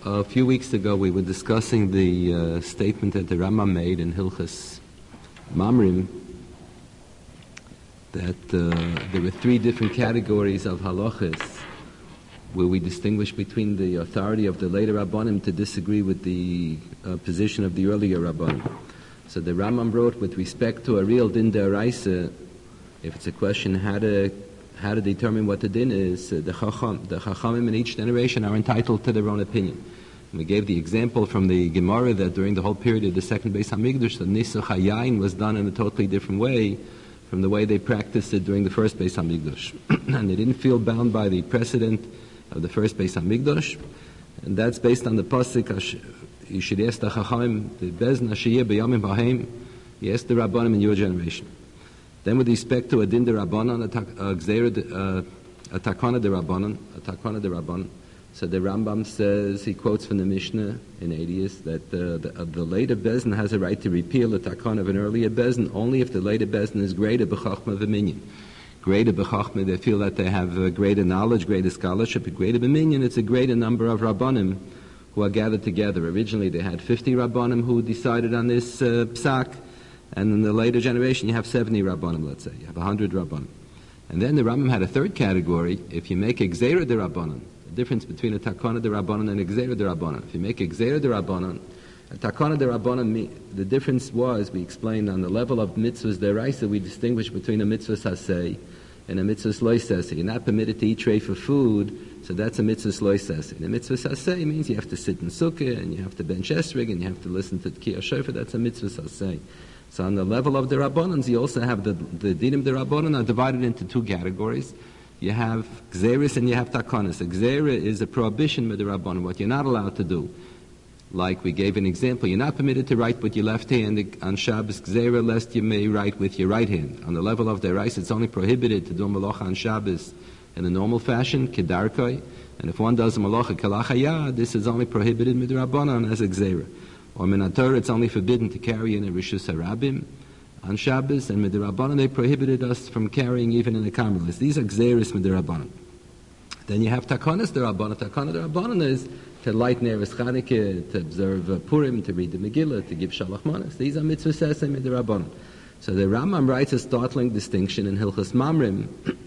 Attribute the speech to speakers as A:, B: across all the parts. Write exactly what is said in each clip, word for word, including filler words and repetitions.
A: A few weeks ago, we were discussing the uh, statement that the Rambam made in Hilchas Mamrim that uh, there were three different categories of halachas where we distinguish between the authority of the later Rabbanim to disagree with the uh, position of the earlier Rabbanim. So the Rambam wrote, with respect to a real din d'oraisa, if it's a question how to how to determine what the din is, uh, the chacham, the chachamim in each generation are entitled to their own opinion. And we gave the example from the Gemara that during the whole period of the second Beis Hamikdash, the Nisuch HaYayin was done in a totally different way from the way they practiced it during the first Beis Hamikdash. And they didn't feel bound by the precedent of the first Beis Hamikdash. And that's based on the pasuk, Yishiriyas the chachamim, the bezna sheyeh b'yamim b'haim, yes, the Rabbanim in your generation. Then with respect to a din de Rabbanan, a gzeira, a takana de Rabbanan, a takana de Rabbanan, so the Rambam says, he quotes from the Mishnah in Eidius, that uh, the, uh, the later Bezin has a right to repeal the takana of an earlier Bezin only if the later Bezin is greater b'chachma v'minyan. Greater b'chachma, they feel that they have uh, greater knowledge, greater scholarship, but greater b'minyan, it's a greater number of Rabbanim who are gathered together. Originally they had fifty Rabbanim who decided on this uh, psak, and in the later generation you have seventy Rabbanim, let's say. You have one hundred Rabbanim. And then the Rambam had a third category. If you make a gzeira de Rabbanan, the difference between a takana de Rabbanan and a gzeira de Rabbanan. If you make a gzeira de Rabbanan, a takana de Rabbanan, the difference was, we explained, on the level of mitzvahs deraisa, we distinguish between a mitzvah saseh and a mitzvah lo saseh. You're not permitted to eat tray for food, so that's a mitzvah lo saseh. And a mitzvah saseh means you have to sit in sukkah, and you have to bench esrig, and you have to listen to Tkiyah Shofar. That's a mitzvah saseh. So on the level of the Rabbanans, you also have the, the dinim de Rabbanan are divided into two categories. You have gzeris and you have takanas. A gzera is a prohibition with the Rabbanan, what you're not allowed to do. Like we gave an example, you're not permitted to write with your left hand on Shabbos gzera, lest you may write with your right hand. On the level of the Reis, it's only prohibited to do malacha on Shabbos in a normal fashion, kedarkoi. And if one does a malacha kalachaya, this is only prohibited with the Rabbanan as a gzera. Or minator, it's only forbidden to carry in a Rishus HaRabim on Shabbos, and Midirabbanan, they prohibited us from carrying even in a Carmelis. These are Gzeris Midirabbanan. Then you have Takanas Dirabbanan. Takana Dirabbanan is to light Neres Chanukah, to observe uh, Purim, to read the Megillah, to give Shalach Manas. These are Mitzvah Sesem Midirabbanan. So the Rambam writes a startling distinction in Hilchas Mamrim.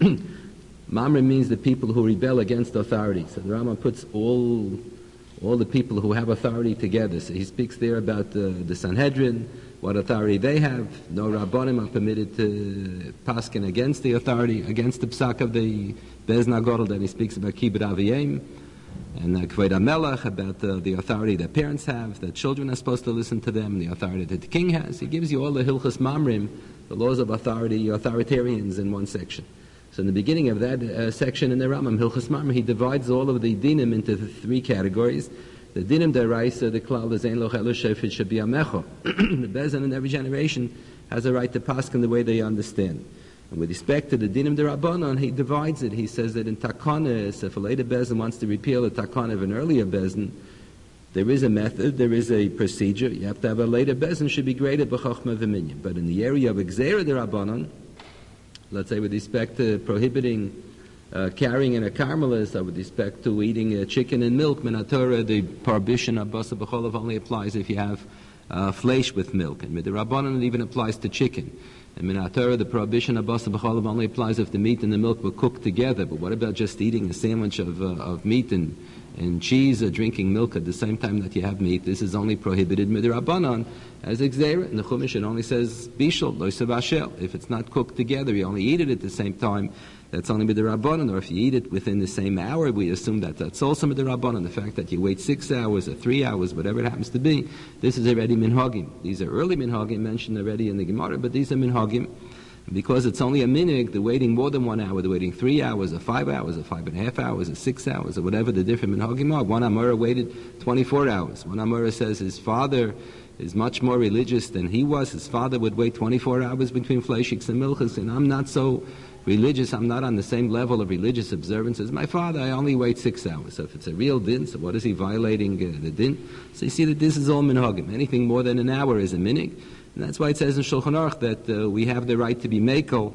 A: Mamrim means the people who rebel against authority. So the Rambam puts all all the people who have authority together. So he speaks there about uh, the Sanhedrin, what authority they have. No Rabbanim are permitted to paskin against the authority, against the psak of the Bezna Godel. Then he speaks about Kibbut Aviyim and uh, Kved HaMelech, about uh, the authority that parents have, that children are supposed to listen to them, the authority that the king has. He gives you all the Hilchas Mamrim, the laws of authority, authoritarians in one section. So in the beginning of that uh, section in the Rambam, Hilchas Mamrim, he divides all of the dinim into the three categories. The dinim deraisa, the klal is ein lo chelu shefet shebiyamecho. The Bezin in every generation has a right to paskin the way they understand. And with respect to the dinim derabbanan, he divides it. He says that in takanas, if a later Bezin wants to repeal a takana of an earlier Bezin, there is a method, there is a procedure. You have to have a later Bezin should be greater b'chochma v'minyan. But in the area of gzeira derabbanan, let's say with respect to prohibiting uh, carrying in a carmelis, or with respect to eating uh, chicken and milk, minatora, the prohibition of basa b'cholav only applies if you have uh, flesh with milk. And with the Rabbanan, it even applies to chicken. And minatora, the prohibition of basa b'cholav only applies if the meat and the milk were cooked together. But what about just eating a sandwich of, uh, of meat and, and cheese, or drinking milk at the same time that you have meat? This is only prohibited with the Rabbanan as a gzeira. And the Chumash, it only says bishul, lo yisavashel. If it's not cooked together, you only eat it at the same time, that's only with the Rabbanan. Or if you eat it within the same hour, we assume that that's also with the Rabbanan. The fact that you wait six hours or three hours, whatever it happens to be, this is already minhagim. These are early minhagim mentioned already in the Gemara, but these are minhagim. Because it's only a minig, the waiting more than one hour, the waiting three hours, or five hours, or five and a half hours, or six hours, or whatever the different minhagim are. One Amora waited twenty-four hours. One Amora says his father is much more religious than he was. His father would wait twenty-four hours between fleishiks and milchas, and I'm not so religious, I'm not on the same level of religious observance as my father, I only wait six hours. So if it's a real din, so what is he violating uh, the din? So you see that this is all minhagim. Anything more than an hour is a minig. And that's why it says in Shulchan Aruch that uh, we have the right to be mekel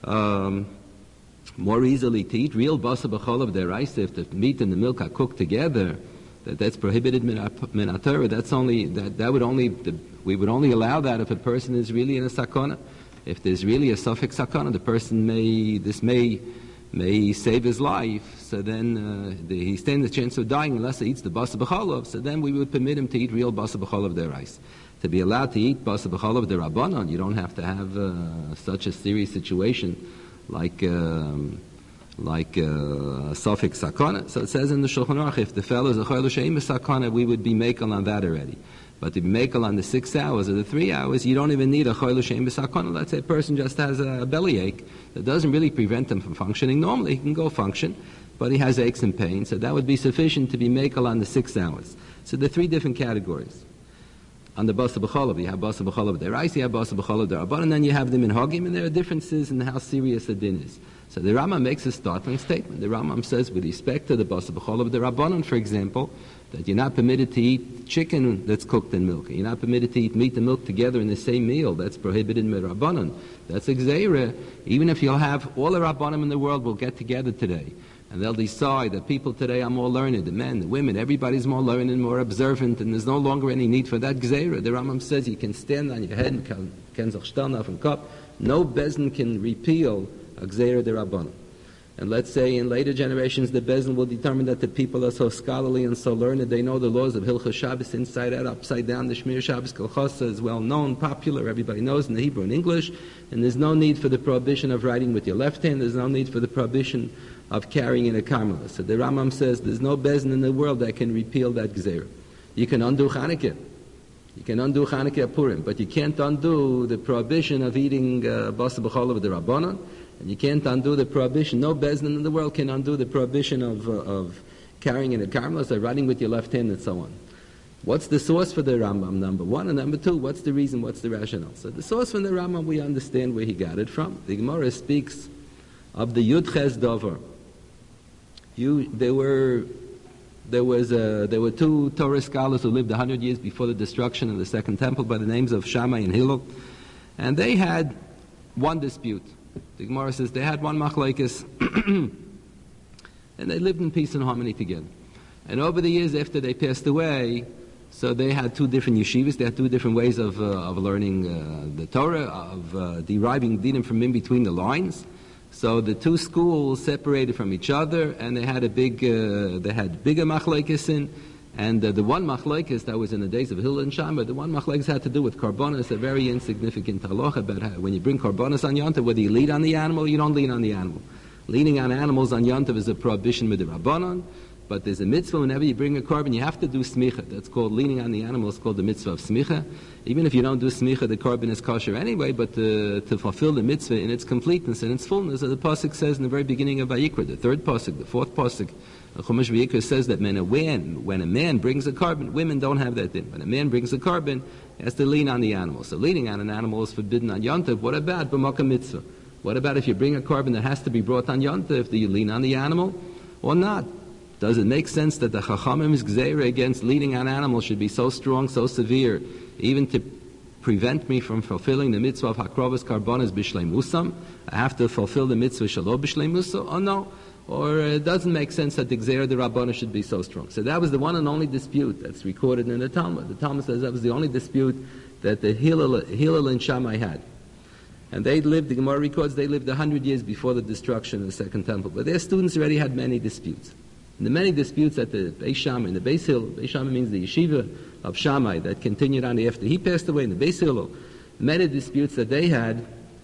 A: um, more easily to eat real basa b'cholav deraisa. If the meat and the milk are cooked together, that that's prohibited min HaTorah. That's only that that would only the, we would only allow that if a person is really in a sakana. If there's really a suffix sakana, the person may this may may save his life. So then uh, the, he stands the chance of dying unless he eats the basa b'cholov. So then we would permit him to eat real basa b'cholov derais. To be allowed to eat basa b'cholov derabanan, you don't have to have uh, such a serious situation like. Um, like uh, suffix sakana. So it says in the Shulchan Aruch, if the fellow is a chayil she'im sakana, we would be makel on that already. But to be makel on the six hours or the three hours, you don't even need a chayil she'im sakana. Let's say a person just has a bellyache that doesn't really prevent him from functioning normally. He can go function, but he has aches and pains. So that would be sufficient to be makel on the six hours. So there are three different categories. On the basa b'cholov, you have basa b'cholov derais, you have basa b'cholov derabban, and then you have them in hogim, and there are differences in how serious the din is. So the Rambam makes a startling statement. The Rambam says, with respect to the basa b'cholov derabbanon, for example, that you're not permitted to eat chicken that's cooked in milk. You're not permitted to eat meat and milk together in the same meal. That's prohibited in Rabbanon. That's a gzeira. Even if you'll have all the Rabbanim in the world will get together today, and they'll decide that people today are more learned, the men, the women, everybody's more learned and more observant, and there's no longer any need for that gzeira. The Rambam says you can stand on your head and can sich stellen auf dem Kopf. No bezin can repeal a gzeira de Rabbanon. And let's say in later generations the bezin will determine that the people are so scholarly and so learned, they know the laws of Hilchos Shabbos inside out, upside down. The Shmir Shabbos Kolchosa is well known, popular, everybody knows in the Hebrew and English, and there's no need for the prohibition of writing with your left hand, there's no need for the prohibition of carrying in a karmelis. So the Rambam says there's no bezin in the world that can repeal that gzeira. You can undo Chanukah. You can undo Chanukah Purim, but you can't undo the prohibition of eating uh, basa b'cholov de Rabbanon, and you can't undo the prohibition. No bezin in the world can undo the prohibition of, uh, of carrying in a karmelis or writing with your left hand and so on. What's the source for the Rambam, number one? And number two, what's the reason, what's the rationale? So the source from the Rambam, we understand where he got it from. The Gemara speaks of the Yud Ches Dover. You, there were there was a, there were two Torah scholars who lived a hundred years before the destruction of the Second Temple by the names of Shammai and Hillel, and they had one dispute. The Gemara says they had one machlekes, and they lived in peace and harmony together. And over the years after they passed away, so they had two different yeshivas. They had two different ways of uh, of learning uh, the Torah, of uh, deriving dinim from in between the lines. So the two schools separated from each other, and they had a big, uh, they had bigger machlekes in, and uh, the one machlekes that was in the days of Hillel and Shammai, the one machlekes had to do with karbonos, a very insignificant halacha about how, when you bring karbonos on Yontav, whether you lead on the animal or you don't lead on the animal. Leaning on animals on Yontav is a prohibition with the Rabbanon, but there's a mitzvah whenever you bring a korban, you have to do smicha. That's called leaning on the animal. It's called the mitzvah of smicha. Even if you don't do smicha, the korban is kosher anyway. But uh, to fulfill the mitzvah in its completeness and its fullness, as the pasuk says in the very beginning of Vayikra, the third pasuk, the fourth pasuk, Chumash Vayikra says that when a, man, when a man brings a korban, women don't have that thing. When a man brings a korban, he has to lean on the animal. So leaning on an animal is forbidden on Yontav. What about b'makom mitzvah? What about if you bring a korban that has to be brought on Yontav? Do you lean on the animal or not? Does it make sense that the Chachamim's gzeira against leading on animals should be so strong, so severe, even to prevent me from fulfilling the mitzvah of Hakrovas Karbonas Bishlei Musam? I have to fulfill the mitzvah Shalom Bishlei Musa? Oh no. Or it doesn't make sense that the gzeira de Rabbana should be so strong. So that was the one and only dispute that's recorded in the Talmud. The Talmud says that was the only dispute that the Hillel, Hillel and Shammai had. And they lived, the Gemara records, they lived a hundred years before the destruction of the Second Temple. But their students already had many disputes. And the many disputes at the Beis Shammai, in the Beis Hillel, Beis Shammai means the yeshiva of Shammai that continued on after he passed away in the Beis Hillel, many disputes that they had.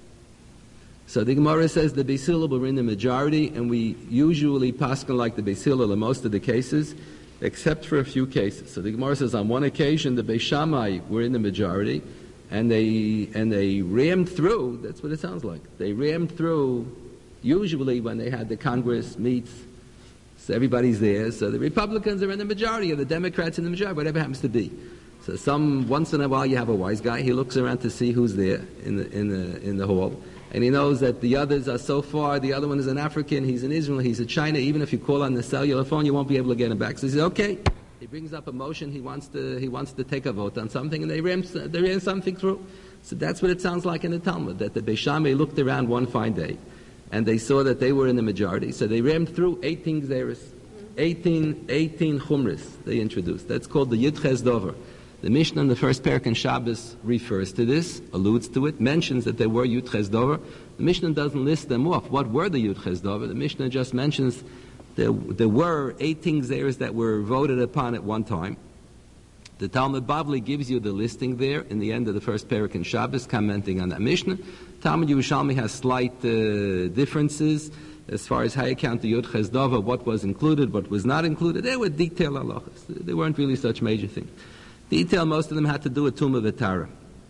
A: So the Gemara says the Beis Hillel were in the majority, and we usually paskin like the Beis Hillel in most of the cases, except for a few cases. So the Gemara says on one occasion the Beis Shammai were in the majority, and they and they rammed through. That's what it sounds like. They rammed through. Usually when they had the Congress meets. So everybody's there. So the Republicans are in the majority, or the Democrats in the majority, whatever happens to be. So some once in a while you have a wise guy. He looks around to see who's there in the in the in the hall, and he knows that the others are so far. The other one is an African. He's in Israel. He's in China. Even if you call on the cellular phone, you won't be able to get him back. So he says, "Okay." He brings up a motion. He wants to he wants to take a vote on something, and they ram they ran something through. So that's what it sounds like in the Talmud. That the Beis Shammai looked around one fine day, and they saw that they were in the majority. So they rammed through eighteen gzeros. eighteen, eighteen chumras they introduced. That's called the Yud Ches Dover. The Mishnah in the first parak in Shabbos refers to this, alludes to it, mentions that there were Yud Ches Dover. The Mishnah doesn't list them off. What were the Yud Ches Dover? The Mishnah just mentions there, there were eighteen Gzeros that were voted upon at one time. The Talmud Bavli gives you the listing there in the end of the first parak in Shabbos, commenting on that Mishnah. Talmud Yerushalmi has slight uh, differences as far as how you count the Yud Ches Dover, what was included, what was not included. They were detailed halachas. They weren't really such major things. Detail, most of them had to do with Tumah V'Tara.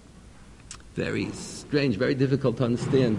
A: Very strange, very difficult to understand.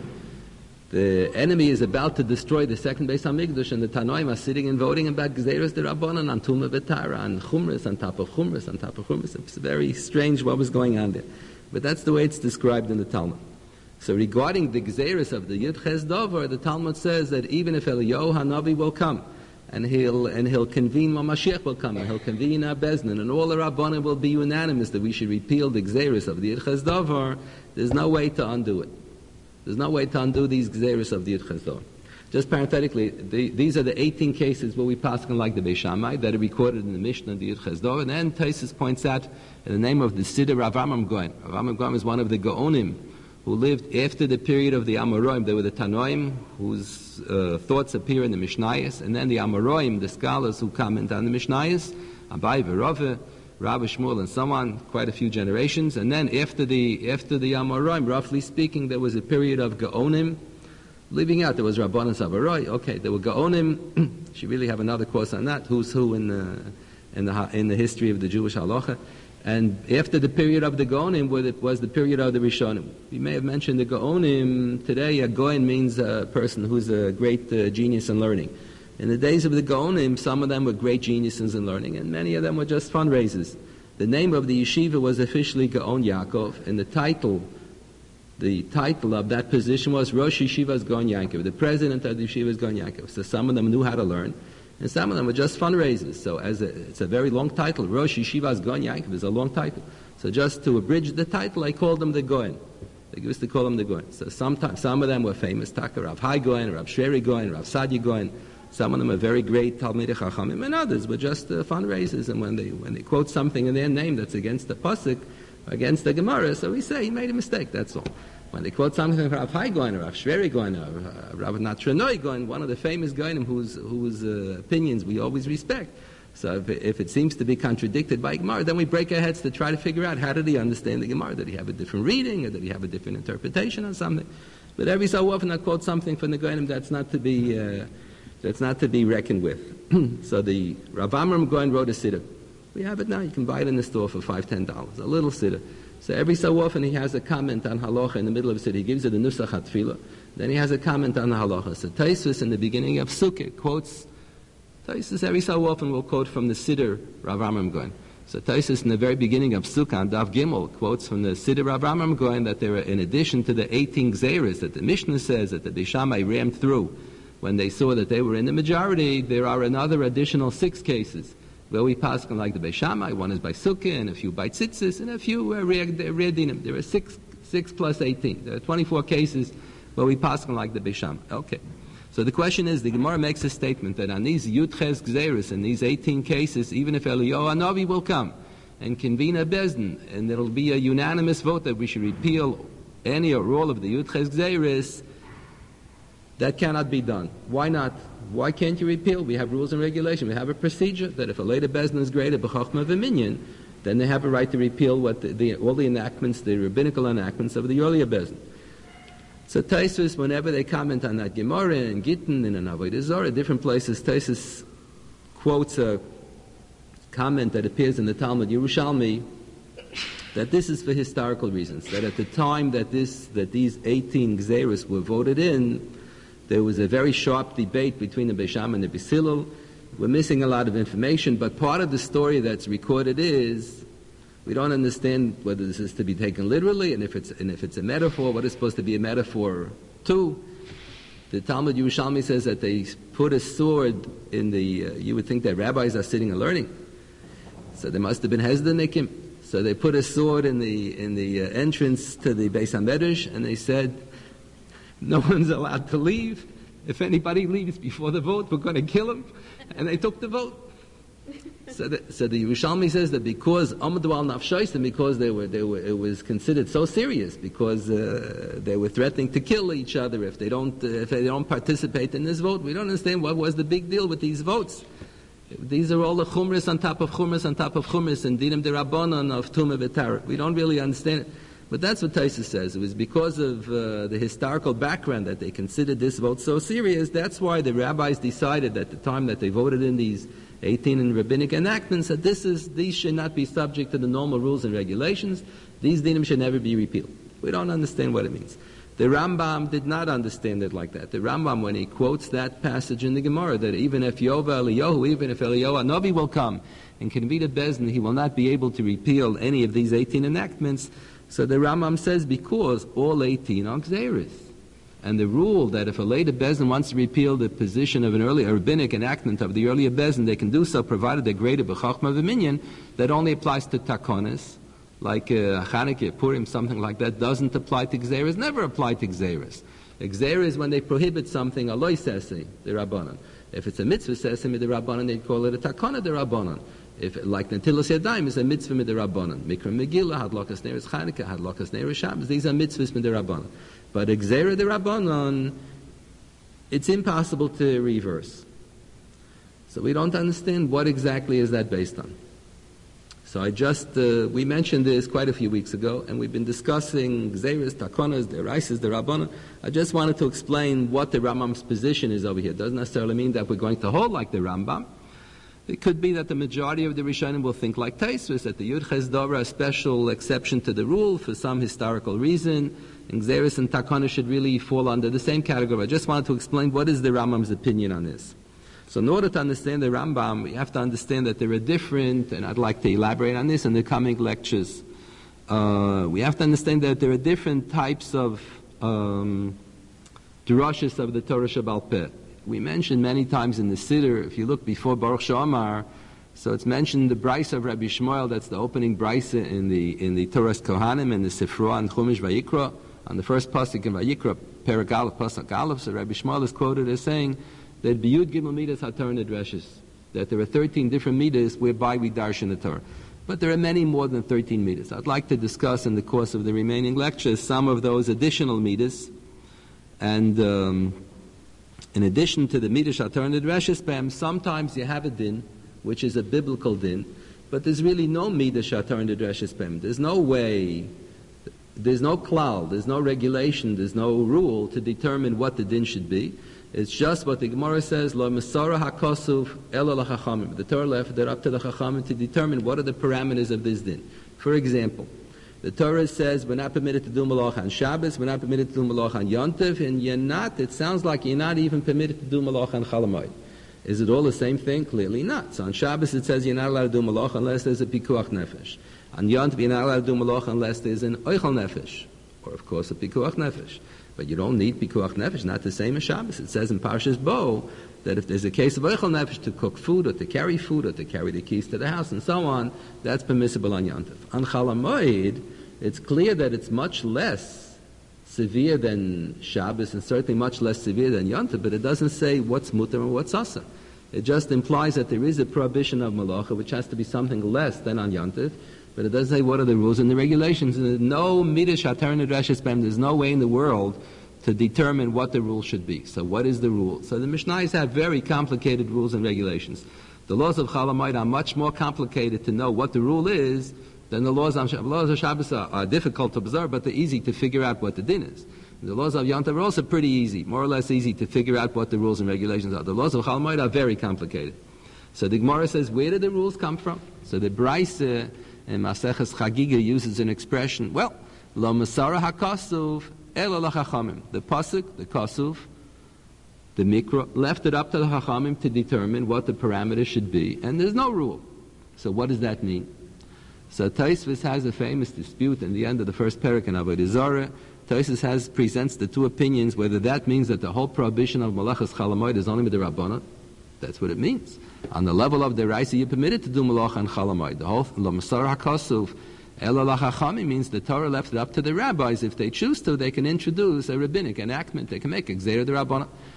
A: The enemy is about to destroy the second Beis HaMikdash, and the Tanoim are sitting and voting about Gzeros D'Rabbanan on Tumah V'Tara, on Chumras, on top of Chumras, on top of Chumras. It's very strange what was going on there. But that's the way it's described in the Talmud. So regarding the Gzeros of the Yud Ches Dover, the Talmud says that even if Eliyahu HaNavi will come, and he'll and he'll convene when Mashiach will come, and he'll convene our Bezdin, and all the Rabbanim will be unanimous that we should repeal the Gzeros of the Yud Ches Dover, there's no way to undo it. There's no way to undo these Gzeros of the Yud Ches Dover. Just parenthetically, the, these are the eighteen cases where we pass on like the Beis Shammai that are recorded in the Mishnah of the Yud Ches Dover. And then Taisus points out in the name of the Siddur Rav Amram Goen. Rav Amram Goen is one of the Gaonim who lived after the period of the Amoraim. They were the Tanoim, whose uh, thoughts appear in the Mishnayos, and then the Amoraim, the scholars who comment on the Mishnayos, Abai V'Rove, Rabbi Shmuel, and so on, quite a few generations. And then after the after the Amoraim, roughly speaking, there was a period of Gaonim living out. There was Rabbanan Savaroi. Okay, there were Gaonim. Should really have another course on that. Who's who in the in the in the history of the Jewish halacha. And after the period of the Gaonim was the period of the Rishonim. We may have mentioned the Gaonim. Today, a Goen means a person who's a great uh, genius in learning. In the days of the Gaonim, some of them were great geniuses in learning, and many of them were just fundraisers. The name of the yeshiva was officially Gaon Yaakov, and the title, the title of that position was Rosh Yeshiva's Gaon Yaakov. The president of the yeshiva is Gaon Yaakov. So some of them knew how to learn, and some of them were just fundraisers. So as a, it's a very long title. Rosh Yeshiva's Gaon Yaakov is a long title. So just to abridge the title, I called them the Goen. They used to call them the Goen. So sometimes some of them were famous, Taka Rav Hai Goen, Rav Shreri Goen, Rav Sadi Goen. Some of them are very great Talmidei Chachamim, and others were just uh, fundraisers. And when they when they quote something in their name that's against the pasuk, or against the Gemara, so we say he made a mistake. That's all. When they quote something from Rav Hai Goen or Rav Shreri Goen or uh, Rav Natranoi Goen, one of the famous Goenim whose whose uh, opinions we always respect. So if it, if it seems to be contradicted by Gemara, then we break our heads to try to figure out how did he understand the Gemara? Did he have a different reading, or did he have a different interpretation on something? But every so often I quote something from the Goenim that's not to be. Uh, That's not to be reckoned with. So the Rav Amram Goen wrote a siddur. We have it now. You can buy it in the store for five, ten dollars. A little siddur. So every so often he has a comment on halacha in the middle of the siddur. He gives it a nusach hatfilah. Then he has a comment on the halacha. So Taisus in the beginning of Sukkah quotes. Taisus every so often will quote from the siddur Rav Amram Goen. So Taisus in the very beginning of Sukkah on Daf Gimel quotes from the siddur Rav Amram Goen that there are, in addition to the eighteen gzeres that the Mishnah says that the Beis Shammai rammed through. When they saw that they were in the majority, there are another additional six cases where we pass on like the Beis Shammai. One is by Sukkah, and a few by Tzitzis, and a few uh, Re'eh Dinim. There are six, six plus eighteen. There are twenty-four cases where we pass on like the Beis Shammai. Okay. So the question is, the Gemara makes a statement that on these Yud Ches Gzeres, in these eighteen cases, even if Eliyahu HaNavi will come and convene a Bezdin, and there will be a unanimous vote that we should repeal any or all of the Yud Ches Gzeres, that cannot be done. Why not? Why can't you repeal? We have rules and regulations. We have a procedure that if a later Bezdin is greater, b'chachma v'minyan, then they have a right to repeal what the, the, all the enactments, the rabbinical enactments of the earlier Bezdin. So Taisus, whenever they comment on that Gemara and Gittin and an Avodah Zarah, different places, Taisus quotes a comment that appears in the Talmud Yerushalmi that this is for historical reasons. That at the time that this that these eighteen Gzeros were voted in, there was a very sharp debate between the Beis Shammai and the Beis Hillel. We're missing a lot of information, but part of the story that's recorded is we don't understand whether this is to be taken literally, and if it's and if it's a metaphor, what is supposed to be a metaphor to. The Talmud Yerushalmi says that they put a sword in the. Uh, you would think that rabbis are sitting and learning, so there must have been Hezdenikim. So they put a sword in the in the uh, entrance to the Beis HaMedrash, and they said, no one's allowed to leave If anybody leaves before the vote, we're going to kill him. And they took the vote. So the, so the Yerushalmi says that because Amadu al Nafshais, and because they were, they were, it was considered so serious, because uh, they were threatening to kill each other if they don't, uh, if they don't participate in this vote. We don't understand what was the big deal with these votes. These are all the chumras on top of chumras on top of chumras and dinim derabanan of tumah v'tara. We don't really understand it. But that's what Taisa says. It was because of uh, the historical background that they considered this vote so serious. That's why the rabbis decided at the time that they voted in these eighteen and rabbinic enactments that this is, these should not be subject to the normal rules and regulations. These dinim should never be repealed. We don't understand what it means. The Rambam did not understand it like that. The Rambam, when he quotes that passage in the Gemara, that even if Yova Eliyahu, even if Eliyahu Hanavi will come and can be the Bezdin, he will not be able to repeal any of these eighteen enactments. So the Rambam says because all eighteen are Gzeiros. And the rule that if a later Bezdin wants to repeal the position of an earlier rabbinic enactment of the earlier Bezdin, they can do so provided they're graded b'chachma v'minyan. That only applies to takonis, like uh, Chanukah, Purim, something like that, doesn't apply to Gzeiros, never apply to Gzeiros. Gzeiros, when they prohibit something, aloi sesi, the Rabbanan. If it's a mitzvah sesi, the Rabbanan, they call it a takona, the Rabbanan. If, like Natilas Yadayim, is a mitzvah mid Rabbanan. Mikra Megillah, Hadlokas Neres Chanukah, Hadlokas Neres Shabbos, these are mitzvahs mid Rabbanan. But Gzeira de Rabbanan, it's impossible to reverse. So we don't understand what exactly is that based on. So I just, uh, we mentioned this quite a few weeks ago, and we've been discussing Gzeiras, Takonas, the Raises, the Rabbanan. I just wanted to explain what the Rambam's position is over here. It doesn't necessarily mean that we're going to hold like the Rambam. It could be that the majority of the Rishonim will think like Taisvus, that the Yud Ches Dovra, a special exception to the rule for some historical reason, and Gzeiras and Takana should really fall under the same category. I just wanted to explain what is the Rambam's opinion on this. So in order to understand the Rambam, we have to understand that there are different, and I'd like to elaborate on this in the coming lectures. Uh, we have to understand that there are different types of um, drashas of the Torah Shabbal Peh. We mentioned many times in the Siddur, if you look before Baruch She'amar, so it's mentioned the Brisa of Rabbi Shmuel, that's the opening Brisa in the in the Torah's Kohanim and the Sifra and Chumash Vayikra. On the first pasuk in Vayikra, Perek Aleph, pasuk Aleph, so Rabbi Shmuel is quoted as saying that Biyud Gimel Midas HaTorah Nidreshes, that there are thirteen different midas whereby we darshan the Torah. But there are many more than thirteen midas. I'd like to discuss in the course of the remaining lectures some of those additional midas. And um, in addition to the midas HaTorah Nidreshes, Bam, sometimes you have a din, which is a biblical din, but there's really no midas HaTorah Nidreshes Bam. There's no way, there's no klal, there's no regulation, there's no rule to determine what the din should be. It's just what the Gemara says, Lo Masara HaKosuf Ela LaChachamim. The Torah left it up to the Chachamim to determine what are the parameters of this din. For example, the Torah says we're not permitted to do malach on Shabbos, we're not permitted to do malach on Yontif, and you're not, it sounds like you're not even permitted to do malach on Chalamoid. Is it all the same thing? Clearly not. So on Shabbos it says you're not allowed to do malach unless there's a pikuach nefesh. On Yontif you're not allowed to do malach unless there's an oichel nefesh, or of course a pikuach nefesh. But you don't need pikuach nefesh, not the same as Shabbos. It says in Parshas Bo that if there's a case of oichel nefesh to cook food or to carry food or to carry the keys to the house and so on, that's permissible on Yontif. On Chalamoid, it's clear that it's much less severe than Shabbos and certainly much less severe than Yontif, but it doesn't say what's mutar and what's asa. It just implies that there is a prohibition of malacha, which has to be something less than on Yontif, but it doesn't say what are the rules and the regulations. And there's no midrash hatar nidreshes b'hem. There's no way in the world to determine what the rule should be. So what is the rule? So the Mishnayos have very complicated rules and regulations. The laws of Chalamoid are much more complicated to know what the rule is than the laws of Shabbos. Laws of Shabbos are, are difficult to observe, but they're easy to figure out what the din is. The laws of Yom Tov are also pretty easy, more or less easy to figure out what the rules and regulations are. The laws of Chalamoid are very complicated. So the Gemara says, where did the rules come from? So the Brisa in Maseches Chagiga uses an expression, well, Lo Masara HaKosuf Ela LaChachamim. The Pasuk, the Kosuf, the Mikra, left it up to the Chachamim to determine what the parameters should be, and there's no rule. So what does that mean? So Taisvus has a famous dispute in the end of the first parak in Avodah Zarah. Taisvus has presents the two opinions whether that means that the whole prohibition of Malachas Chalamoid is only with the Rabbanah. That's what it means. On the level of the Raisa, you're permitted to do Malach and Chalamoid. The whole Lo Masar HaKosuf Ela LaChachamim means the Torah left it up to the rabbis. If they choose to, they can introduce a rabbinic enactment. They can make a Gzeira de Rabbanah.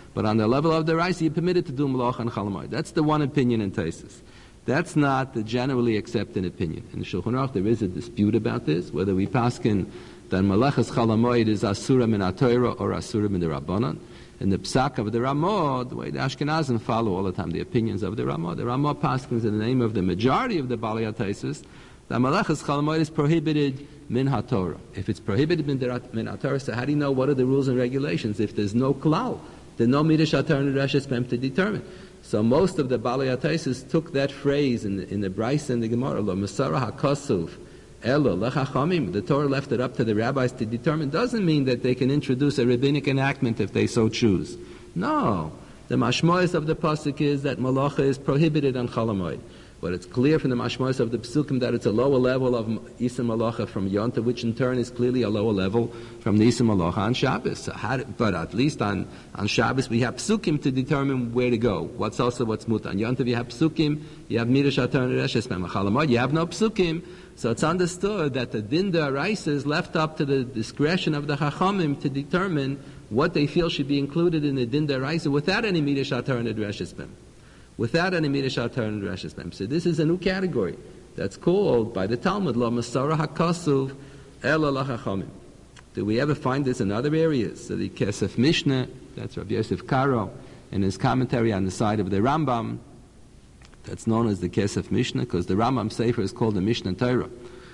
A: But on the level of the Raisa, you're permitted to do Malacha and Chol Hamoed. That's the one opinion in Taisus. That's not the generally accepted opinion. In the Shulchan Aruch, there is a dispute about this, whether we paskin that Malachas Chol Hamoed is Asura min HaTorah or Asura min the Rabbanan. In the Psak of the Ramah, the way the Ashkenazim follow all the time the opinions of the Ramah, the Ramah paskins in the name of the majority of the Balei HaTaisus, that Malachas Chol Hamoed is prohibited min HaTorah. If it's prohibited min HaTorah, so how do you know what are the rules and regulations if there's no klal? There's no midrash HaTorah and Resh Pem to determine. So most of the Balei HaTaisus took that phrase in the, in the Brisa and the Gemara, Lo Masara HaKosuv, Elo Lechachamim, the Torah left it up to the rabbis to determine. Doesn't mean that they can introduce a rabbinic enactment if they so choose. No. The mashmois of the pasuk is that malacha is prohibited on Chol Hamoed. But it's clear from the mashmois of the psukim that it's a lower level of Isa Malacha from Yonta, which in turn is clearly a lower level from the Isa Malacha on Shabbos. So how, but at least on, on Shabbos we have psukim to determine where to go. What's also what's mutar. On Yonta you have psukim, you have midrash HaTorah and Resh Pem. Chol Hamoed you have no psukim. So it's understood that the din d'oraisa is left up to the discretion of the Chachamim to determine what they feel should be included in the din d'oraisa without any midrash HaTorah and Resh Pem. Without any midrash HaTorah and Resh Pem. So this is a new category that's called by the Talmud Lo Masara HaKosuv Ela LaChachamim. Do we ever find this in other areas? So the Kesef Mishnah, that's Rabbi Yosef Karo, in his commentary on the side of the Rambam, that's known as the Kesef Mishnah, because the Rambam Sefer is called the Mishnah Torah.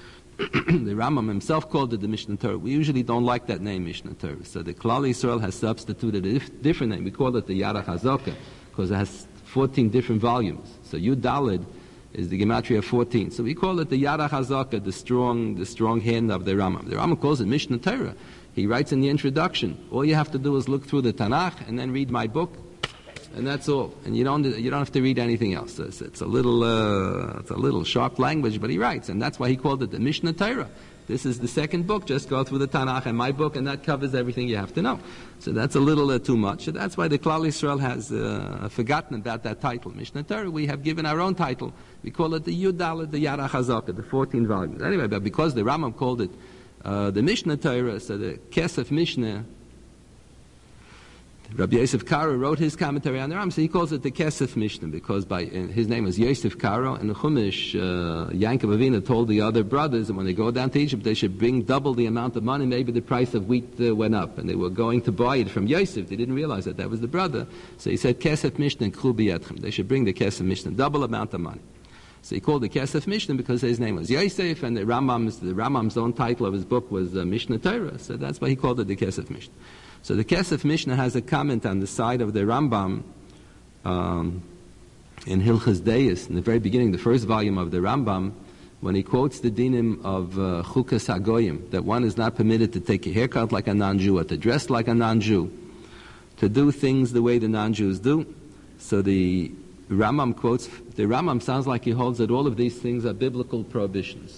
A: The Rambam himself called it the Mishnah Torah. We usually don't like that name, Mishnah Torah. So the Klal Yisrael has substituted a dif- different name. We call it the Yarach HaZokah, because it has fourteen different volumes. So Yud Daled is the gematria of fourteen. So we call it the Yarach HaZokah, the strong, the strong hand of the Rambam. The Rambam calls it Mishnah Torah. He writes in the introduction, all you have to do is look through the Tanakh and then read my book, and that's all. And you don't you don't have to read anything else. It's, it's a little uh, it's a little sharp language, but he writes, and that's why he called it the Mishnah Torah. This is the second book. Just go through the Tanakh and my book, and that covers everything you have to know. So that's a little uh, too much. So that's why the Klal Yisrael has uh, forgotten about that title, Mishnah Torah. We have given our own title. We call it the Yud Daled, the Yarach HaZokah, the fourteen volumes. Anyway, but because the Rambam called it uh, the Mishnah Torah, so the Kesef Mishnah, Rabbi Yosef Karo wrote his commentary on the Rambam, so he calls it the Kesef Mishnah, because by uh, his name was Yosef Karo. In the Chumash, uh, Yankov Avinu told the other brothers that when they go down to Egypt, they should bring double the amount of money. Maybe the price of wheat uh, went up, and they were going to buy it from Yosef. They didn't realize that that was the brother. So he said, Kesef Mishnah and Kru b'yetchem. They should bring the Kesef Mishnah, double amount of money. So he called the Kesef Mishnah because his name was Yosef, and the Rambam's, the Rambam's own title of his book was uh, Mishnah Torah. So that's why he called it the Kesef Mishnah. So the Kesef Mishnah has a comment on the side of the Rambam um, in Hilchas Deis, in the very beginning, the first volume of the Rambam, when he quotes the dinim of uh, Chukas HaGoyim, that one is not permitted to take a haircut like a non-Jew, or to dress like a non-Jew, to do things the way the non-Jews do. So the Rambam quotes, the Rambam sounds like he holds that all of these things are biblical prohibitions.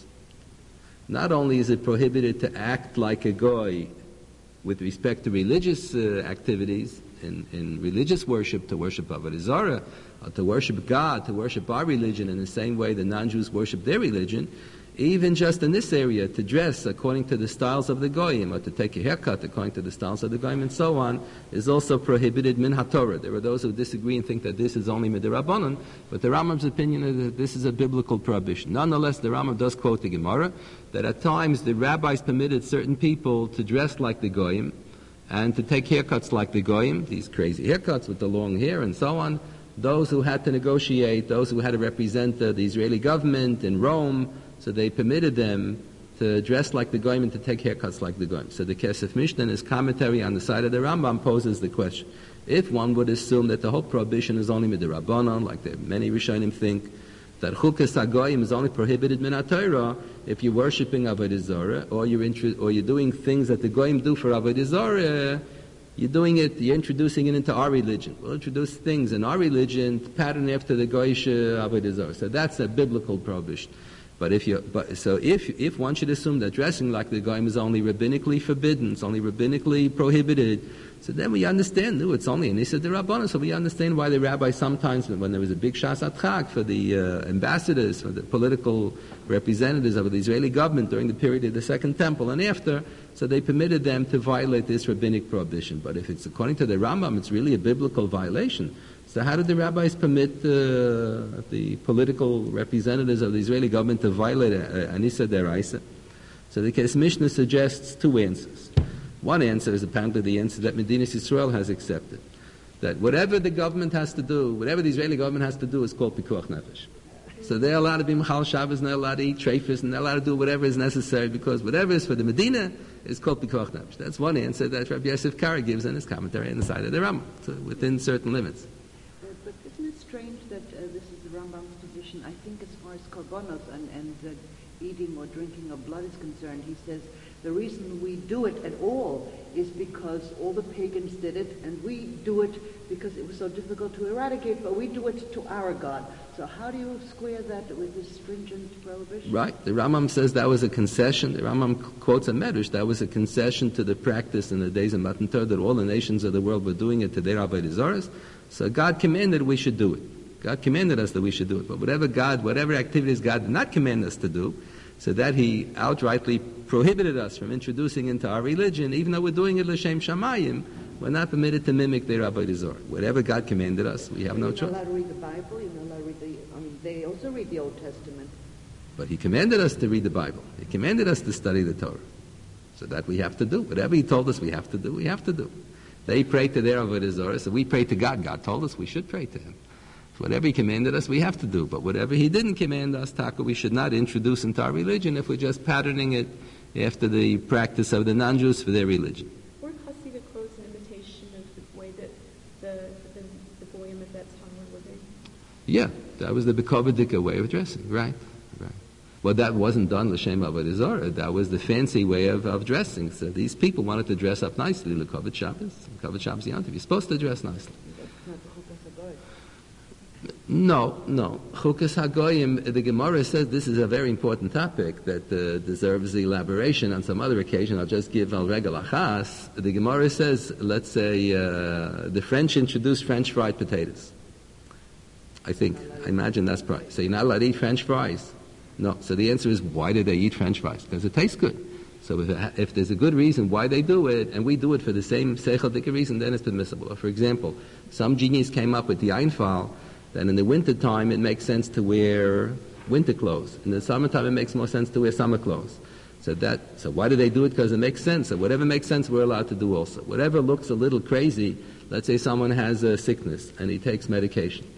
A: Not only is it prohibited to act like a goy with respect to religious uh, activities, in, in religious worship, to worship Avodah Zarah, or to worship God, to worship our religion in the same way the non-Jews worship their religion, even just in this area, to dress according to the styles of the Goyim, or to take a haircut according to the styles of the Goyim, and so on, is also prohibited min HaTorah. There are those who disagree and think that this is only mid'Rabbanan, but the Rambam's opinion is that this is a biblical prohibition. Nonetheless, the Rambam does quote the Gemara, that at times the rabbis permitted certain people to dress like the Goyim, and to take haircuts like the Goyim, these crazy haircuts with the long hair and so on. Those who had to negotiate, those who had to represent uh, the Israeli government in Rome, so they permitted them to dress like the Goyim and to take haircuts like the Goyim. So the Kesef Mishnah, in his commentary on the side of the Rambam, poses the question. If one would assume that the whole prohibition is only mid'Rabbanan, like the many Rishonim think, that Chukas HaGoyim is only prohibited min HaTorah if you're worshipping Avodah Zarah, or you're, intru- or you're doing things that the Goyim do for Avodah Zarah, you're doing it, you're introducing it into our religion. We'll introduce things in our religion to pattern after the Goyish Avodah Zarah. So that's a biblical prohibition. But if you, but so if if one should assume that dressing like the goyim is only rabbinically forbidden, it's only rabbinically prohibited, so then we understand. No, it's only an issa d'rabbanan. So we understand why the rabbi sometimes, when there was a big shas atchak for the uh, ambassadors, for the political representatives of the Israeli government during the period of the Second Temple and after, so they permitted them to violate this rabbinic prohibition. But if it's according to the Rambam, it's really a biblical violation. So how did the rabbis permit uh, the political representatives of the Israeli government to violate an issa d'oraisa? So the case Mishnah suggests two answers. One answer is apparently the answer that Medinas Yisrael has accepted, that whatever the government has to do, whatever the Israeli government has to do is called pikuach nefesh. So they're allowed to be Mechal Shabbos, and they're allowed to eat treifus, and they're allowed to do whatever is necessary, because whatever is for the Medina is called pikuach nefesh. That's one answer that Rabbi Yosef Kara gives in his commentary on the side of the Rambam, so within certain limits.
B: But isn't it strange that uh, this is the Rambam's position? I think as far as korbanos and, and uh, eating or drinking of blood is concerned, he says the reason we do it at all is because all the pagans did it, and we do it because it was so difficult to eradicate, but we do it to our God. So how do you square that with this stringent prohibition?
A: Right. The Rambam says that was a concession. The Rambam quotes a medrash, that was a concession to the practice in the days of Matan Torah that all the nations of the world were doing it to their avodah zaros. So God commanded we should do it. God commanded us that we should do it. But whatever God, whatever activities God did not command us to do, so that He outrightly prohibited us from introducing into our religion, even though we're doing it l'shem shamayim, we're not permitted to mimic their avodah zarah. Whatever God commanded us, we have no choice.
B: You're not allowed to read the Bible. You're not allowed to read the. I mean, they also read the Old Testament.
A: But He commanded us to read the Bible. He commanded us to study the Torah. So that we have to do. Whatever He told us we have to do, we have to do. They pray to their avodah zarah, so we pray to God. God told us we should pray to Him. So whatever He commanded us, we have to do. But whatever He didn't command us, taka, we should not introduce into our religion if we're just patterning it after the practice of the non-Jews for their religion.
C: Or Hasidic clothes an imitation of the way that the the, the goyim at that time were living?
A: Yeah, that was the Bekovadika way of dressing, right? Right. Well, that wasn't done l'shem avodah zarah. That was the fancy way of, of dressing. So these people wanted to dress up nicely. L'kovod Shabbos, L'kovod Shabbos Yantiv. You're supposed to dress nicely. No, no. Chukas HaGoyim, the Gemara says this is a very important topic that uh, deserves elaboration on some other occasion. I'll just give al regel achas. The Gemara says, let's say, uh, the French introduced French fried potatoes. I think, I imagine that's probably. So you're not allowed to eat French fries? No. So the answer is, why do they eat French fries? Because it tastes good. So if, it, if there's a good reason why they do it, and we do it for the same seichel reason, then it's permissible. Or for example, some genius came up with the Einfall, then in the winter time it makes sense to wear winter clothes. In the summertime it makes more sense to wear summer clothes. So that, so why do they do it? Because it makes sense. So whatever makes sense we're allowed to do also. Whatever looks a little crazy, let's say someone has a sickness and he takes medication.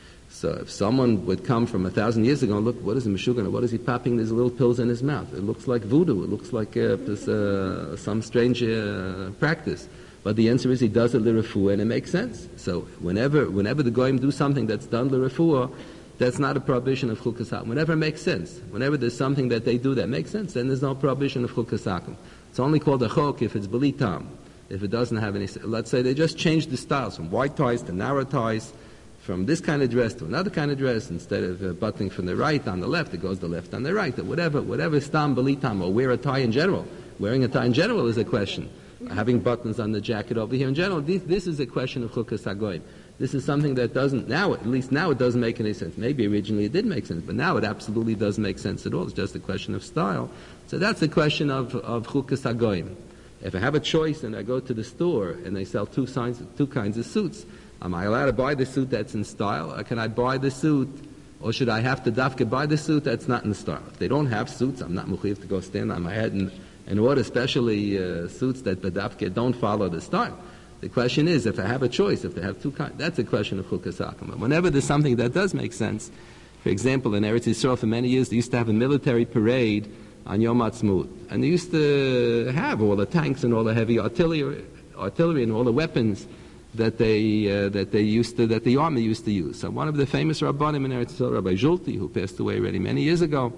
A: So if someone would come from a thousand years ago and look, what is a Meshuggah? What is he popping these little pills in his mouth? It looks like voodoo. It looks like uh, this, uh, some strange uh, practice. But the answer is he does it l'refuah, and it makes sense. So whenever whenever the goyim do something that's done l'refuah, that's not a prohibition of chukas hakum. Whenever it makes sense, whenever there's something that they do that makes sense, then there's no prohibition of chukas hakum. It's only called a chok if it's beli tam, if it doesn't have any. Let's say they just changed the styles from white ties to narrow ties, from this kind of dress to another kind of dress. Instead of uh, buttoning from the right on the left, it goes the left on the right, or whatever. Whatever stam beli tam, or wear a tie in general. Wearing a tie in general is a question. Having buttons on the jacket over here in general, this, this is a question of chukas hagoyim. This is something that doesn't, now, at least now it doesn't make any sense. Maybe originally it did make sense, but now it absolutely doesn't make sense at all. It's just a question of style. So that's the question of, of chukas hagoyim. If I have a choice and I go to the store and they sell two, signs, two kinds of suits, am I allowed to buy the suit that's in style, or can I buy the suit, or should I have to dafka buy the suit that's not in style? If they don't have suits, I'm not mechuyev to go stand on my head and and order especially uh, suits that bedavke don't follow the style. The question is, if I have a choice, if they have two kinds, that's a question of chukas hakum. Whenever there's something that does make sense, for example, in Eretz Yisrael for many years they used to have a military parade on Yom Ha'atzmaut, and they used to have all the tanks and all the heavy artillery, artillery and all the weapons that they uh, that they used to that the army used to use. So one of the famous rabbanim in Eretz Yisrael, Rabbi Julti, who passed away already many years ago.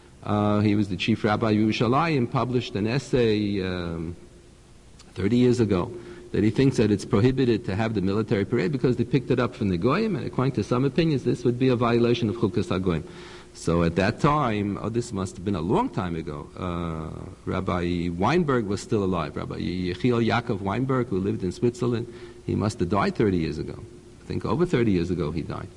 A: Uh, he was the chief rabbi of Yerushalayim, published an essay um, thirty years ago that he thinks that it's prohibited to have the military parade because they picked it up from the goyim, and according to some opinions, this would be a violation of chukas hagoyim. So at that time, oh, this must have been a long time ago, uh, Rabbi Weinberg was still alive. Rabbi Yechiel Yaakov Weinberg, who lived in Switzerland, he must have died thirty years ago. I think over thirty years ago he died.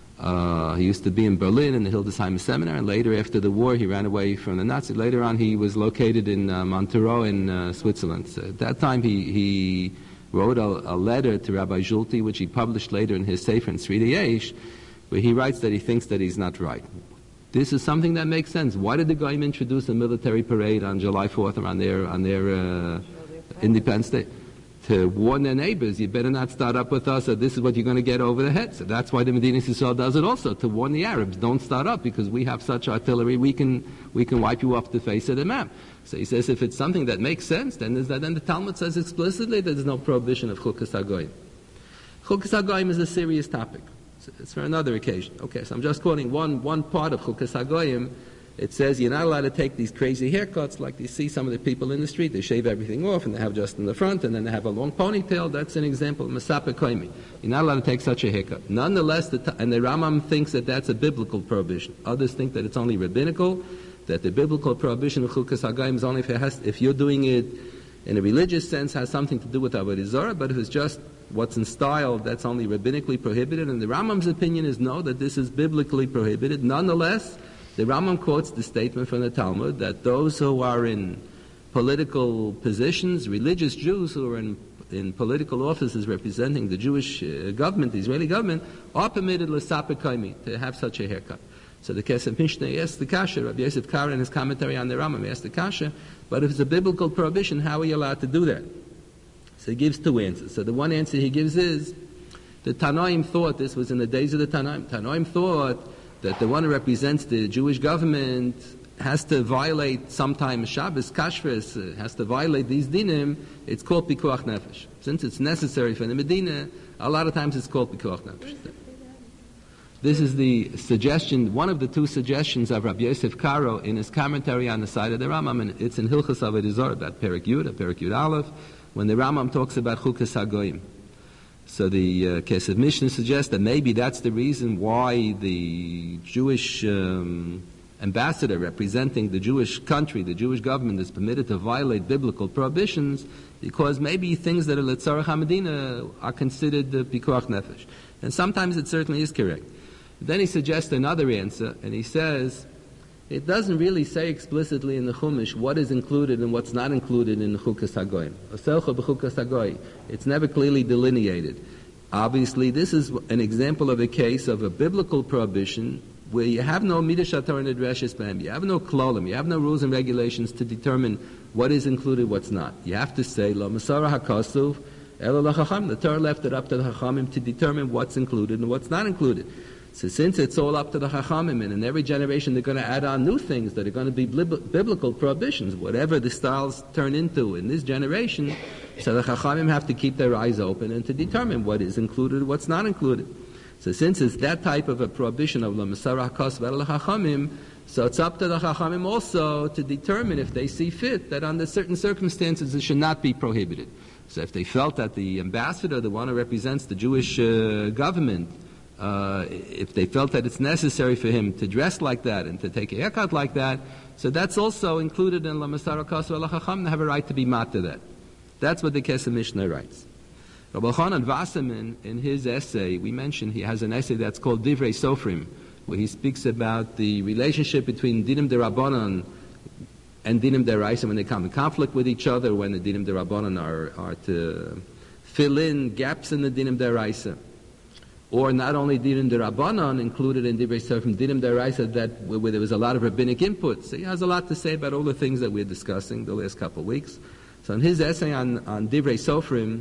A: Uh, he used to be in Berlin in the Hildesheimer Seminary, and later, after the war, he ran away from the Nazis. Later on, he was located in uh, Montereau in uh, Switzerland. So at that time, he, he wrote a, a letter to Rabbi Schulte, which he published later in his Sefer in Sridei Eish, where he writes that he thinks that he's not right. This is something that makes sense. Why did the Goyim introduce a military parade on July fourth or on their, on their uh, Independence Day? To warn their neighbors, you better not start up with us, or this is what you're going to get over the head. So that's why the Medina Yisrael does it also, to warn the Arabs, don't start up, because we have such artillery, we can we can wipe you off the face of the map. So he says if it's something that makes sense, then there's that. Then the Talmud says explicitly that there's no prohibition of Chukas HaGoyim. Chukas HaGoyim is a serious topic. It's for another occasion. Okay, so I'm just quoting one one part of Chukas HaGoyim. It says you're not allowed to take these crazy haircuts like you see some of the people in the street. They shave everything off and they have just in the front and then they have a long ponytail. That's an example of Masapa Koimi. You're not allowed to take such a haircut. Nonetheless, the, and the Rambam thinks that that's a biblical prohibition. Others think that it's only rabbinical, that the biblical prohibition of Chukas HaGoyim is only if, it has, if you're doing it in a religious sense, has something to do with Avodah Zarah, but if it's just what's in style, that's only rabbinically prohibited. And the Rambam's opinion is no, that this is biblically prohibited. Nonetheless, the Rambam quotes the statement from the Talmud that those who are in political positions, religious Jews who are in, in political offices representing the Jewish uh, government, the Israeli government, are permitted l'sapeh kaimi, to have such a haircut. So the Kesef Mishnah asks the Kasha, Rabbi Yosef Karo in his commentary on the Rambam asks the Kasha, but if it's a biblical prohibition, how are you allowed to do that? So he gives two answers. So the one answer he gives is, the Tanoim thought, this was in the days of the Tanoim, Tanoim thought that the one who represents the Jewish government has to violate sometimes Shabbos, Kashrus, uh, has to violate these dinim. It's called Pikuach Nefesh. Since it's necessary for the Medina, a lot of times it's called Pikuach Nefesh. This is the suggestion, one of the two suggestions of Rabbi Yosef Karo in his commentary on the side of the Rambam, and it's in Hilchos Avodah Zarah, about Perek Yud, Perek Yud Aleph, when the Rambam talks about Chukas HaGoyim. So the uh, Kesef Mishnah suggests that maybe that's the reason why the Jewish um, ambassador representing the Jewish country, the Jewish government, is permitted to violate biblical prohibitions, because maybe things that are Letzarech HaMedina are considered uh, Pikuach Nefesh. And sometimes it certainly is correct. Then he suggests another answer, and he says, it doesn't really say explicitly in the Chumash what is included and what's not included in the Chukas HaGoyim. Oselcha b'Chukas HaGoy. It's never clearly delineated. Obviously, this is an example of a case of a biblical prohibition where you have no midah shatar and adreshes b'hem. You have no klolim. You have no rules and regulations to determine what is included, what's not. You have to say, lo masara hakasuv ela lachacham. The Torah left it up to the Chachamim to determine what's included and what's not included. So since it's all up to the Chachamim, and in every generation they're going to add on new things that are going to be blib- biblical prohibitions, whatever the styles turn into in this generation, so the Chachamim have to keep their eyes open and to determine what is included and what's not included. So since it's that type of a prohibition of l'masarah kas v'el Chachamim, so it's up to the Chachamim also to determine if they see fit that under certain circumstances it should not be prohibited. So if they felt that the ambassador, the one who represents the Jewish uh, government, Uh, if they felt that it's necessary for him to dress like that and to take a haircut like that, so that's also included in La Masara Kasu Ala Chacham, they have a right to be mat to that. That's what the Kesef Mishnah writes. Rabbi Chanan Wasserman, in his essay, we mentioned he has an essay that's called Divrei Sofrim, where he speaks about the relationship between Dinim Derabanan and Dinim Deraisa when they come in conflict with each other, when the Dinim Derabanan are, are to fill in gaps in the Dinim Deraisa. Or not only Dinim Derabanan included in Divrei Sofrim, Dinim Deraisa that where there was a lot of rabbinic input. So he has a lot to say about all the things that we're discussing the last couple of weeks. So in his essay on, on Divrei Sofrim,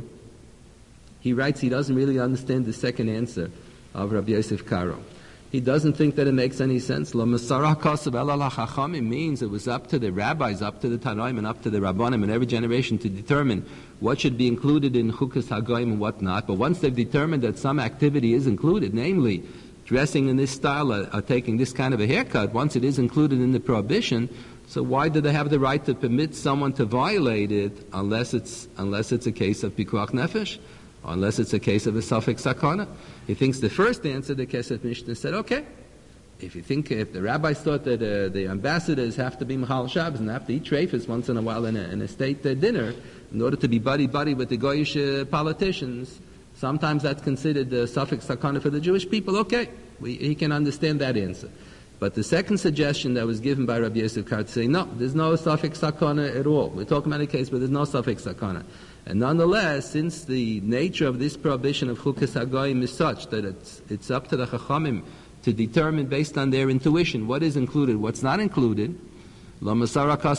A: he writes he doesn't really understand the second answer of Rabbi Yosef Karo. He doesn't think that it makes any sense. Lo Masarah Kasav Ela Chachamim means it was up to the rabbis, up to the Tanoim, and up to the Rabbanim in every generation to determine what should be included in Chukas HaGoyim and what not. But once they've determined that some activity is included, namely dressing in this style or, or taking this kind of a haircut, once it is included in the prohibition, so why do they have the right to permit someone to violate it unless it's unless it's a case of Pikuach Nefesh? Unless it's a case of a suffix sakana. He thinks the first answer, the Kesef Mishnah said, okay, if you think, if the rabbis thought that uh, the ambassadors have to be Mechal Shabbos and have to eat treifas once in a while in a, in a state uh, dinner in order to be buddy-buddy with the Goyish uh, politicians, sometimes that's considered the suffix sakana for the Jewish people. Okay, we, he can understand that answer. But the second suggestion that was given by Rabbi Yosef Kar to say, no, there's no suffix sakana at all. We're talking about a case where there's no suffix sakana. And nonetheless, since the nature of this prohibition of Chukas HaGoyim is such that it's, it's up to the Chachamim to determine based on their intuition what is included, what's not included, even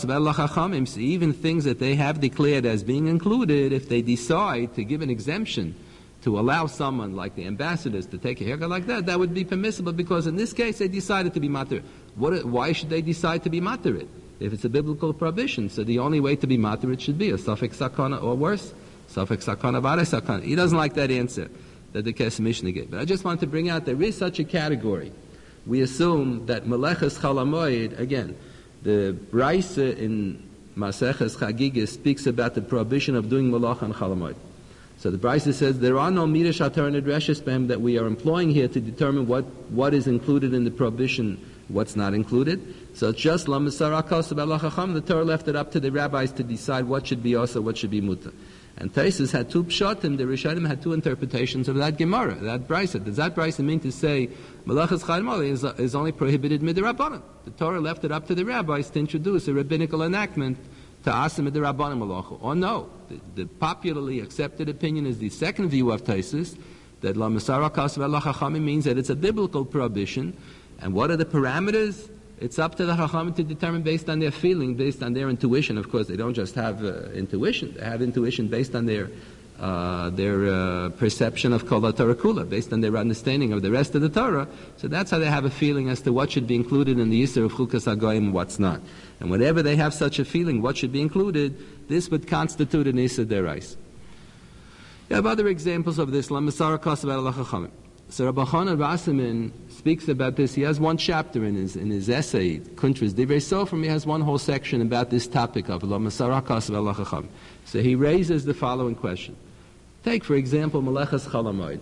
A: things that they have declared as being included, if they decide to give an exemption to allow someone like the ambassadors to take a haircut like that, that would be permissible, because in this case they decided to be matir. What, why should they decide to be matir it? If it's a biblical prohibition, so the only way to be matir it should be a suffix sakana, or worse, suffix sakana vare sakana. He doesn't like that answer that the Kesef Mishnah gave. But I just want to bring out there is such a category. We assume that Meleches Chalamoid, again, the Braisa in Maseches Chagigas speaks about the prohibition of doing Malach on Chalamoid. So the Braisa says there are no Midrash Atar Nidreshes Behem that we are employing here to determine what, what is included in the prohibition, what's not included. So it's just La Masara Kosab Allah Chacham, the Torah left it up to the rabbis to decide what should be also, what should be muta. And Taisus had two pshatim, the Rishonim had two interpretations of that Gemara, that Braisa. Does that Braisa mean to say Malachas Chayim is, is only prohibited midrabanan? The Torah left it up to the rabbis to introduce a rabbinical enactment to asim midrabanan malacha. Or no, the, the popularly accepted opinion is the second view of Taisus, that La Masara Kasav Allah Chachamim means that it's a biblical prohibition. And what are the parameters? It's up to the Chachamim to determine based on their feeling, based on their intuition. Of course, they don't just have uh, intuition. They have intuition based on their uh, their uh, perception of Kol HaTorah Kula, based on their understanding of the rest of the Torah. So that's how they have a feeling as to what should be included in the Yisur of Chukas HaGoyim and what's not. And whenever they have such a feeling, what should be included, this would constitute an Yisur Derais. You have other examples of this. La Masara Kasav Allah Chachamim. So Rabbi Chanan Rasamin speaks about this. He has one chapter in his in his essay, Kuntras Divrei Sofrim. He has one whole section about this topic of La Masara Kasav Allah Chacham. So he raises the following question. Take, for example, Meleches Chalamoid.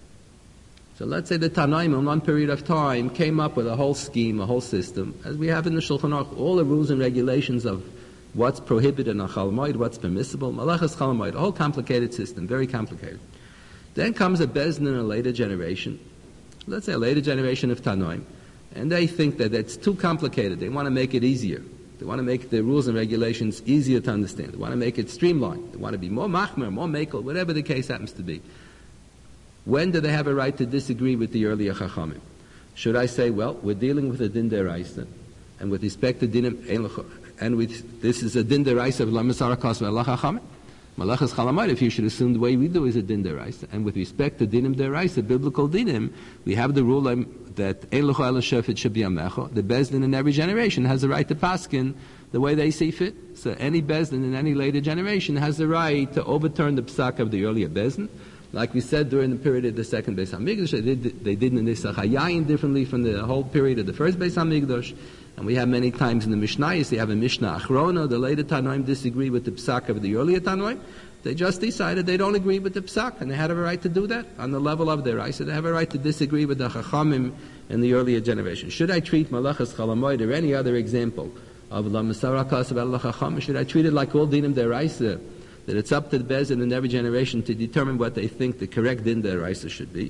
A: So let's say the Tanaim in one period of time came up with a whole scheme, a whole system, as we have in the Shulchan Aruch, all the rules and regulations of what's prohibited on Chalamoid, what's permissible, Meleches Chalamoid, a whole complicated system, very complicated. Then comes a Bezdin in a later generation, let's say a later generation of Tanoim, and they think that it's too complicated. They want to make it easier. They want to make the rules and regulations easier to understand. They want to make it streamlined. They want to be more machmer, more makel, whatever the case happens to be. When do they have a right to disagree with the earlier Chachamim? Should I say, well, we're dealing with a din deraisa, and with respect to dinim, and with, this is a din deraisa of la Masara Kasav Allah Chachamim? Malachas Chalamoid, if you should assume the way we do is a din deraisa, and with respect to dinim deraisa, biblical dinim, we have the rule um, that ein lecho ela shofet should be amecho. The bezdin in every generation has the right to paskin the way they see fit. So any bezdin in any later generation has the right to overturn the psak of the earlier bezdin. Like we said during the period of the second Beis Hamikdash, they did, they did in the Hayayin differently from the whole period of the first Beis Hamikdash. And we have many times in the Mishnayos, they have a Mishnah Achrona, the later Tanoim disagree with the Psak of the earlier Tanoim. They just decided they don't agree with the Psak, and they had a right to do that on the level of their Isa. They have a right to disagree with the Chachamim in the earlier generation. Should I treat Malachas Chalamoid or any other example of La Masara Kasav Allah Chachamim, should I treat it like all dinim deraisa, that it's up to the Bezdin in every generation to determine what they think the correct din deraisa should be?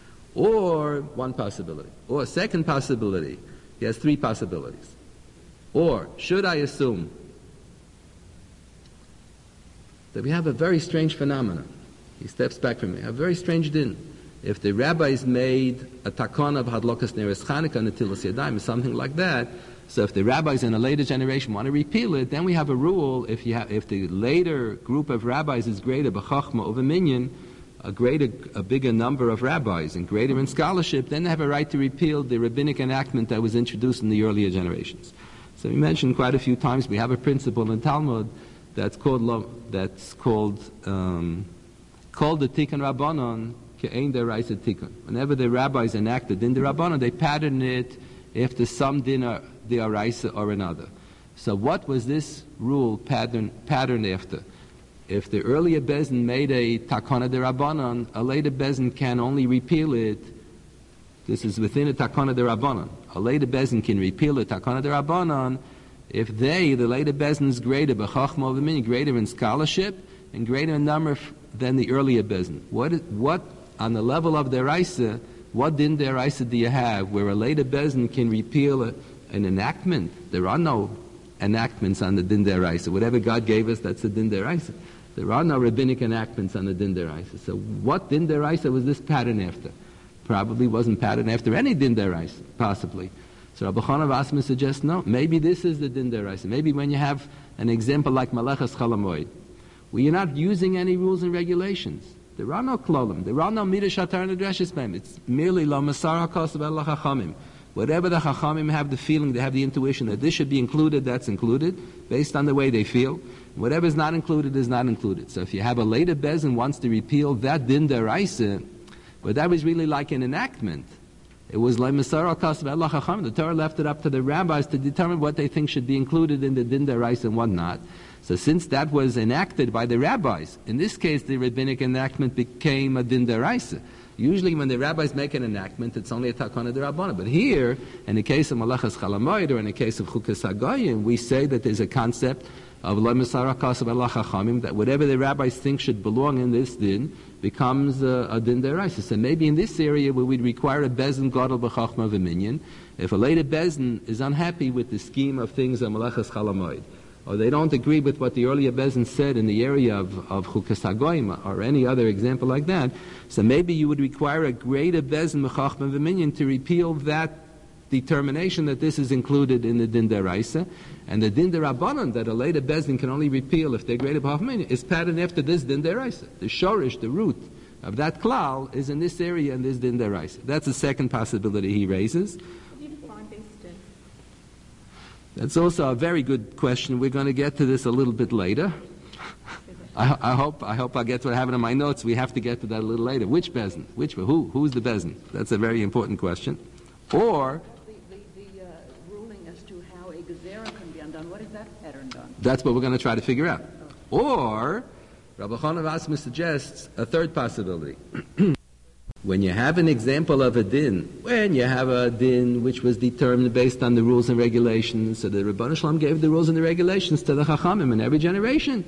A: Or one possibility. Or a second possibility. He has three possibilities. Or should I assume that we have a very strange phenomenon? He steps back from me. A very strange din. If the rabbis made a takon of hadlokas neres Chanukah and netilas yadayim, something like that, so if the rabbis in a later generation want to repeal it, then we have a rule, if you have, if the later group of rabbis is greater b'chachma over minyan, a greater, a bigger number of rabbis and greater in scholarship, then they have a right to repeal the rabbinic enactment that was introduced in the earlier generations. So we mentioned quite a few times, we have a principle in Talmud that's called, that's called, um, called the Tikkun Rabbanon, Ke'ein Deraisa Tikkun. Whenever the rabbis enact the din Rabbanon, they pattern it after some din or the Araisa or another. So what was this rule pattern, patterned after? If the earlier Bezdin made a Takana de Rabbanon, a later Bezdin can only repeal it. This is within a Takana de Rabbanon. a later bezin can repeal the takana derabanan if they, the later bezin, is greater b'chachma v'minyan, greater in scholarship and greater in number than the earlier bezin. What what on the level of deraisa, what din deraisa do you have where a later bezin can repeal a, an enactment? There are no enactments on the din deraisa. Whatever God gave us, that's the din deraisa. There are no rabbinic enactments on the din deraisa. So what din deraisa was this pattern after? Probably wasn't patterned after any din deraisa, possibly. So Rabbi Chana Vasma suggests, no, maybe this is the din deraisa. Maybe when you have an example like Malachas Chalamoid, where you're not using any rules and regulations. There are no klolim. There are no midah shatar and adreshes beim. It's merely la masar hakos of Allah chachamim. Whatever the chachamim have the feeling, they have the intuition that this should be included, that's included, based on the way they feel. Whatever is not included is not included. So if you have a later bezin wants to repeal that din deraisa, but that was really like an enactment. It was like masar hakos of Allah chachamim. The Torah left it up to the rabbis to determine what they think should be included in the din deraisa and what not. So since that was enacted by the rabbis, in this case the rabbinic enactment became a din deraisa. Usually when the rabbis make an enactment, it's only a takana derabbanan. But here, in the case of Malachas Chalamoid or in the case of Chukas HaGoyim, we say that there's a concept of lo misara kasav Allah chachamim, that whatever the rabbis think should belong in this din becomes a, a din deraisa. So maybe in this area where we'd require a bezin gadol b'chachma v'minyan, if a later bezin is unhappy with the scheme of things of Malachas Chalamoid, or they don't agree with what the earlier bezin said in the area of, of Chukas HaGoyim or any other example like that, so maybe you would require a greater bezin b'chachma v'minyan to repeal that determination that this is included in the din deraisa, and the din derabbanan that a later bezin can only repeal if they're greater b'chachma v'minyan is patterned after this din deraisa. The shorish, the root of that klal is in this area and this din deraisa. That's the second possibility he raises. That's also a very good question. We're going to get to this a little bit later. I, I hope I hope I get to what I have it in my notes. We have to get to that a little later. Which bezin? Which who? Who's the bezin? That's a very important question. Or
B: the, the, the uh, ruling as to how a gezerah can be undone. What is that pattern done?
A: That's what we're going to try to figure out. Or Rabbi Chana Vasma suggests a third possibility. When you have an example of a din, when you have a din which was determined based on the rules and regulations, so the Rebbeinu Shalom gave the rules and the regulations to the Chachamim in every generation.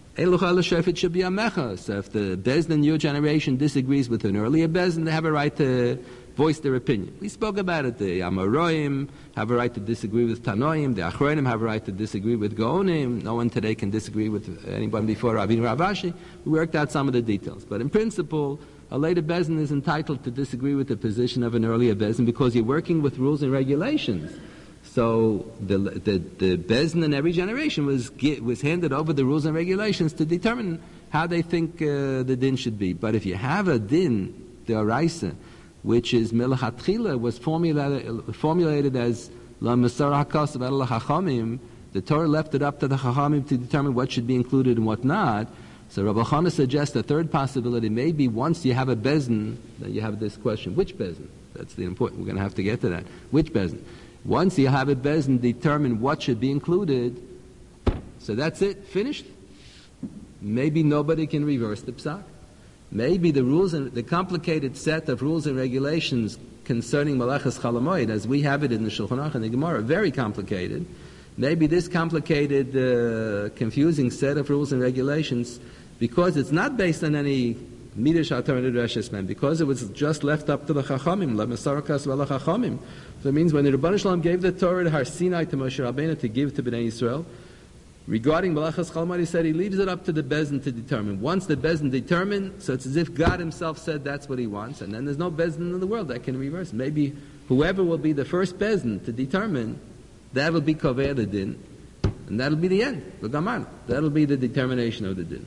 A: It should be a mecha. So if the Bezdin in your generation disagrees with an earlier Bezdin, they have a right to voice their opinion. We spoke about it. The Amoraim have a right to disagree with Tanoim. The Achronim have a right to disagree with Gaonim. No one today can disagree with anyone before Rabbeinu Ravashi. We worked out some of the details. But in principle, a later bezin is entitled to disagree with the position of an earlier bezin because you're working with rules and regulations. So the the, the bezin in every generation was was handed over the rules and regulations to determine how they think uh, the din should be. But if you have a din, the oraisa, which is milachatchila, was formulated formulated as la masar hakas of Allah chachamim, the Torah left it up to the chachamim to determine what should be included and what not. So Rabbi Chana suggests a third possibility. Maybe once you have a bezin, then you have this question: which bezin? That's the important. We're going to have to get to that. Which bezin? Once you have a bezin determine what should be included, so that's it, finished. Maybe nobody can reverse the psak. Maybe the rules and the complicated set of rules and regulations concerning Malachas Chalamoid, as we have it in the Shulchan Aruch and the Gemara, are very complicated. Maybe this complicated, uh, confusing set of rules and regulations, because it's not based on any midrash alternative reshes man, because it was just left up to the Chachamim, la masarakas v'ala Chachamim. So it means when the Rebbeinu Shalom gave the Torah to Har Sinai to Moshe Rabbeinu to give to Bnei Yisrael, regarding Malachas Chalamoid, he said he leaves it up to the bezin to determine. Once the bezin determined, so it's as if God Himself said that's what He wants, and then there's no bezin in the world that can reverse. Maybe whoever will be the first bezin to determine, that will be Kovei the din, and that'll be the end, the Gaman. That'll be the determination of the din.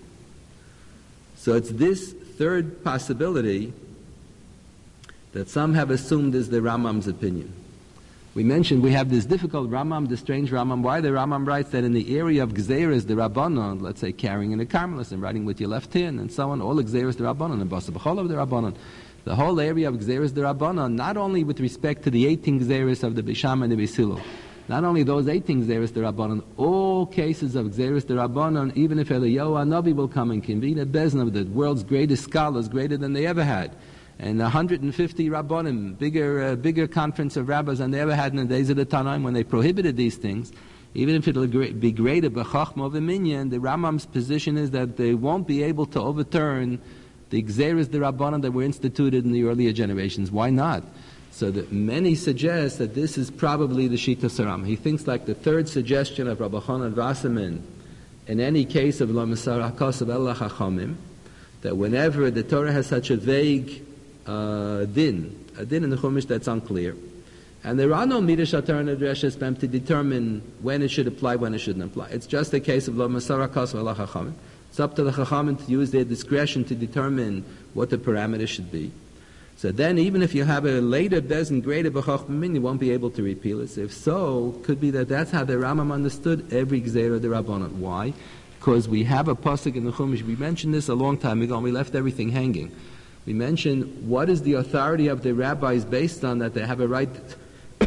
A: So it's this third possibility that some have assumed is the Rambam's opinion. We mentioned we have this difficult Rambam, the strange Rambam. Why the Rambam writes that in the area of Gzeiras, the Rabbanon, let's say carrying in a Carmelis and writing with your left hand and so on, all Gzeiras, the Rabbanon, and Basa B'chol of the Rabbanon. The whole area of Gzeiras, the Rabbanon, not only with respect to the eighteen Gzeiras of the Bisham and the Beisilo, not only those eighteen Gzeiras, the Rabbanon, all cases of Gzeiras, the Rabbanon, even if Eliyahu Hanavi will come and convene a bezin of the world's greatest scholars, greater than they ever had, and one hundred fifty Rabbanim, bigger, uh, bigger conference of rabbis than they ever had in the days of the Tanaim when they prohibited these things. Even if it will be graded by Chachma of a Minyan, the Rambam's position is that they won't be able to overturn the Gzeres de Rabbanan that were instituted in the earlier generations. Why not? So that many suggest that this is probably the Shita Saram. He thinks like the third suggestion of Rabbi Chanan Wasserman, in any case of La Masar HaKos of El Chachamim, that whenever the Torah has such a vague uh, din, a din in the Chumash that's unclear, and there are no Midrash Torah and Dreshes Bem to determine when it should apply, when it shouldn't apply. It's just a case of Lo Masar HaKos of El Chachamim. It's up to the Chachamim to use their discretion to determine what the parameters should be. So then, even if you have a later bezin greater b'chach b'min, you won't be able to repeal it. So if so, could be that that's how the Rambam understood every gzeira de Rabbanan. Why? Because we have a pasuk in the Chumash. We mentioned this a long time ago, and we left everything hanging. We mentioned what is the authority of the rabbis based on that they have a right, they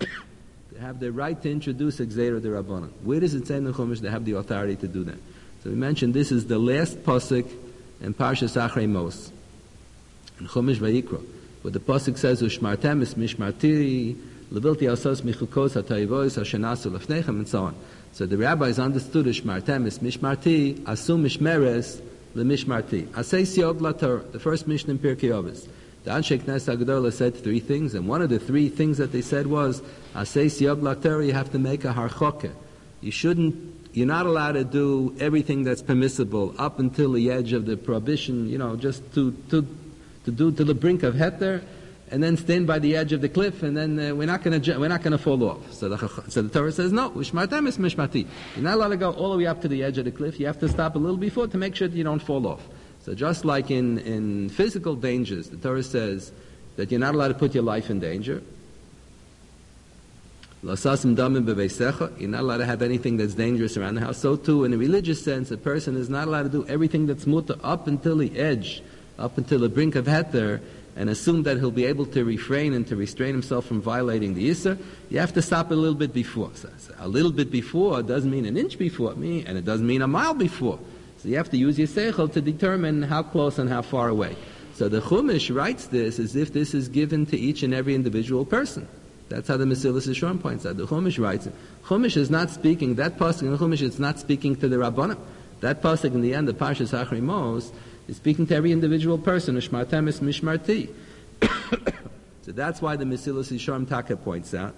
A: have the right to introduce a gzeira de Rabbanan. Where does it say in the Chumash they have the authority to do that? So we mentioned this is the last pasuk in Parshas Achrei Mos. In Chumash Vayikra, where the pasuk says, "Ushmartem es mishmarti, levilti asos michukos hatayvos hashenasu lefnechem," and so on. So the rabbis understood Ushmartem es mishmarti, asu mishmeres lemishmarti. Asay siog lator, the first Mishnah in Pirkei Avos. The Anshe Knesset Hagdolah said three things, and one of the three things that they said was, Asay siog lator, you have to make a harchoke. You shouldn't. You're not allowed to do everything that's permissible up until the edge of the prohibition. You know, just to to. to do to the brink of heter, and then stand by the edge of the cliff, and then uh, we're not going to we're not going to fall off. So the, so the Torah says no. Ushmartem es mishmarti. You're not allowed to go all the way up to the edge of the cliff. You have to stop a little before to make sure that you don't fall off. So just like in in physical dangers, the Torah says that you're not allowed to put your life in danger. Lasasim damim beveisecha. You're not allowed to have anything that's dangerous around the house. So too, in a religious sense, a person is not allowed to do everything that's mutter up until the edge, up until the brink of heter, and assume that he'll be able to refrain and to restrain himself from violating the Yisr. You have to stop a little bit before. So a little bit before doesn't mean an inch before me, and it doesn't mean a mile before. So you have to use your seichel to determine how close and how far away. So the Chumash writes this as if this is given to each and every individual person. That's how the Mesilas Yesharim points out. The Chumash writes it. Chumash is not speaking, that pasuk in the Chumash is not speaking to the Rabbanim. That pasuk in the end of Parshas Achrei Mos is speaking to every individual person. Ushmartem es mishmarti. So that's why the Mesilas Yesharim Taka points out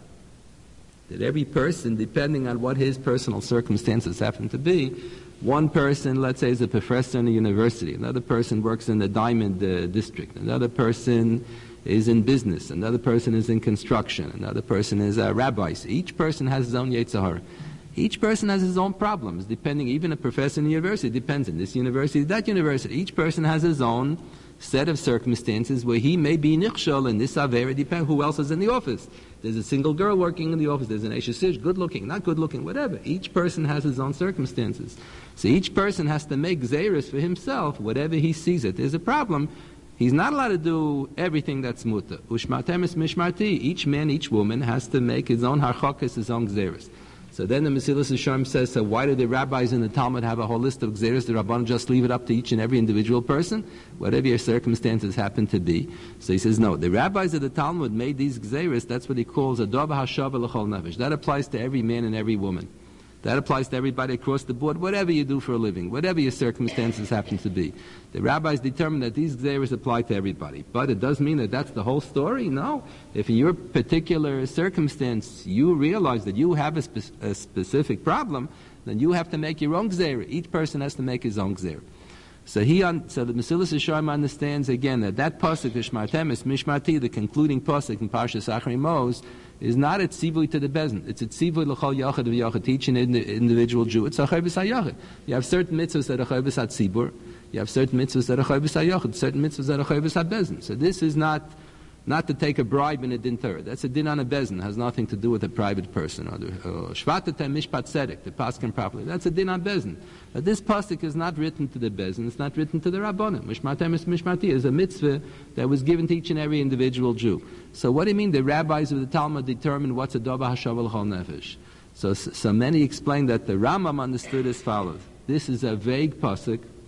A: that every person, depending on what his personal circumstances happen to be, one person, let's say, is a professor in a university, another person works in the diamond uh, district, another person is in business, another person is in construction, another person is a rabbi. So each person has his own Yetzer Hara. Each person has his own problems, depending, even a professor in a university, depends on this university, that university. Each person has his own set of circumstances where he may be nichshol in this avera, depend who else is in the office. There's a single girl working in the office, there's an Eishes, good looking, not good looking, whatever. Each person has his own circumstances. So each person has to make zeiros for himself, whatever he sees it. There's a problem. He's not allowed to do everything that's mutter. Ushmartem es mishmarti. Each man, each woman has to make his own harchokes, his own gzeros. So then the Mesilas Yesharim says, so why do the rabbis in the Talmud have a whole list of gzeros? The Rabbanan just leave it up to each and every individual person, whatever your circumstances happen to be. So he says, no, the rabbis of the Talmud made these gzeros, that's what he calls a dova hashava l'chol nefesh. That applies to every man and every woman. That applies to everybody across the board, whatever you do for a living, whatever your circumstances happen to be. The rabbis determined that these gzeros apply to everybody. But it does mean that that's the whole story? No. If in your particular circumstance you realize that you have a, spe- a specific problem, then you have to make your own gzera. Each person has to make his own gzera. So he, un- so the Mesilas Yesharim understands again that that pasuk, Ushmartem es mishmarti, the concluding pasuk in Parshas Achrei Mos, is not a tzivui to the bezin. It's a tzivui l'chol yachad v'yachad, to each individual Jew. It's a chayvus hayachad. You have certain mitzvahs that are chayvus hatzibur. You have certain mitzvahs that are chayvus hayachad. Certain mitzvahs that are chayvus habezin. So this is not not to take a bribe in a din Torah. That's a din on a bezin. It has nothing to do with a private person. Or shvatate mishpat tzedek, the paskin properly. That's a din on bezin. But this pasuk is not written to the bezin. It's not written to the rabbanim. Mishmatem es mishmati is a mitzvah that was given to each and every individual Jew. So what do you mean the rabbis of the Talmud determined what's a dova hashav l'chol nefesh? So, so many explain that the Rambam understood as follows. This is a vague pasuk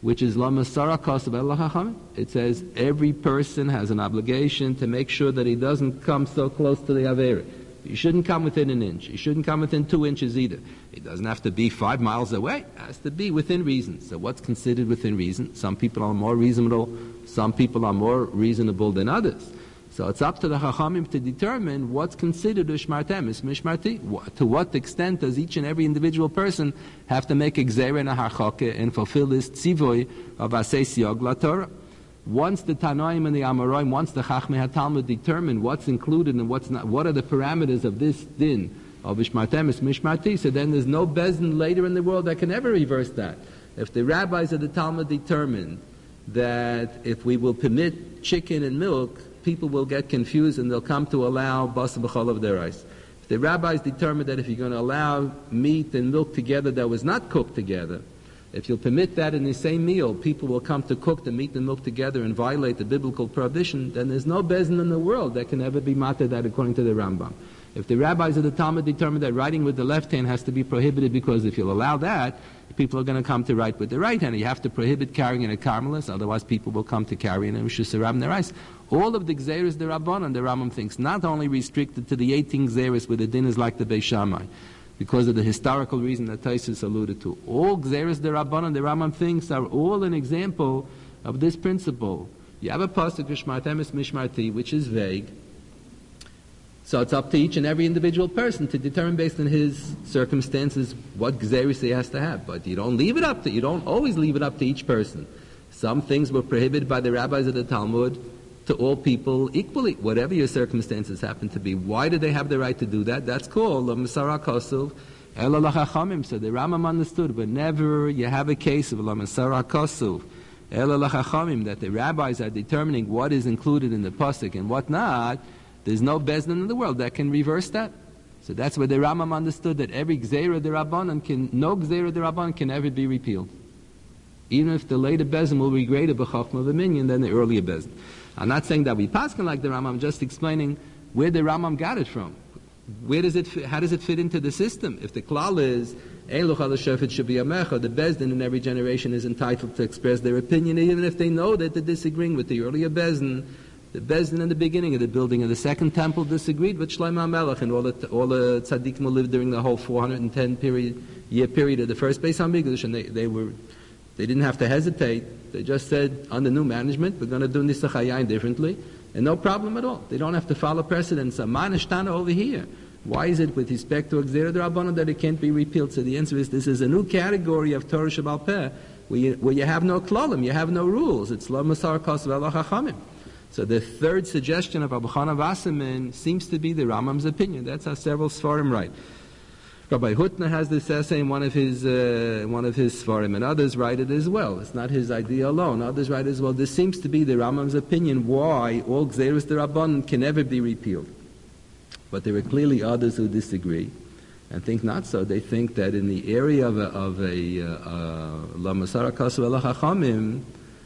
A: which is La Masara Kasav El Chachamim. It says every person has an obligation to make sure that he doesn't come so close to the Avera. He shouldn't come within an inch. He shouldn't come within two inches either. It doesn't have to be five miles away. It has to be within reason. So what's considered within reason? Some people are more reasonable. Some people are more reasonable than others. So it's up to the Chachamim to determine what's considered a Shmartem, is Mishmarti. To what extent does each and every individual person have to make a Gzeira and a Harchake and fulfill this Tzivoy of Asei Siyog LaTorah? Once the Tanoim and the Amoraim, once the Chachmei HaTalmud determine what's included and what's not, what are the parameters of this din of Ishmartem is Mishmarti, so then there's no Bezdin later in the world that can ever reverse that. If the rabbis of the Talmud determine that if we will permit chicken and milk, people will get confused and they'll come to allow Basa B'chol of their rice. If the rabbis determine that if you're going to allow meat and milk together that was not cooked together, if you'll permit that in the same meal, people will come to cook the meat and milk together and violate the biblical prohibition, then there's no bezin in the world that can ever be matter that according to the Rambam. If the rabbis of the Talmud determine that writing with the left hand has to be prohibited because if you'll allow that, people are going to come to write with the right hand. You have to prohibit carrying in a carmelis, otherwise people will come to carry in a Rosh Hashanah their rice. All of the Gzeiros the Rabbanan, the Rambam thinks, not only restricted to the eighteen Gzeiros where the din is like the Beis Shammai, because of the historical reason that Taisus alluded to. All Gzeiros the Rabbanan, the Rambam thinks, are all an example of this principle. You have a pasuk, V'shmartem es mishmarti, which is vague. So it's up to each and every individual person to determine based on his circumstances what Gzeiros he has to have. But you don't leave it up to, you don't always leave it up to each person. Some things were prohibited by the rabbis of the Talmud to all people equally, whatever your circumstances happen to be. Why do they have the right to do that? That's called La Masara Kosuv Ela L'Chachamim. So the Rambam understood, whenever you have a case of La Masara Kosuv Ela L'Chachamim, that the rabbis are determining what is included in the pasuk and what not, there's no bezdin in the world that can reverse that. So that's where the Rambam understood that every Gzeira de Rabbanan can, no Gzeira de Rabbanan can ever be repealed. Even if the later bezdin will be greater b'chachma v'minyan than the earlier bezdin. I'm not saying that we paskin like the Rambam, I'm just explaining where the Rambam got it from. Where does it fit, how does it fit into the system? If the klal is, Ein Luchal HaShofet should be Amecha, the Bezdin in every generation is entitled to express their opinion, even if they know that they're disagreeing with the earlier Bezdin. The Bezdin in the beginning of the building of the second temple disagreed with Shlomo HaMelech and all the, all the tzaddikim who lived during the whole four hundred ten period, year period of the first Beis HaMikdash, and they, they were They didn't have to hesitate. They just said, under new management, we're going to do Nisach Hayayin differently, and no problem at all. They don't have to follow precedents. A Manashtana over here. Why is it with respect to Gzeira D'Rabbanan that it can't be repealed? So the answer is, this is a new category of Torah Shebal Peh, where you, where you have no klalim, you have no rules. It's Lo Masar Kos V'Elo Chachamim. So the third suggestion of Abu Chana Wasserman seems to be the Rambam's opinion. That's how several Sfarim write. Rabbi Hutner has this essay in one of his uh, one of his Sfarim, and others write it as well. It's not his idea alone. Others write as well. This seems to be the Rambam's opinion why all Gzeiros D'Rabbanan can never be repealed. But there are clearly others who disagree and think not so. They think that in the area of a, of a La Masara Kasu Ela Chachamim,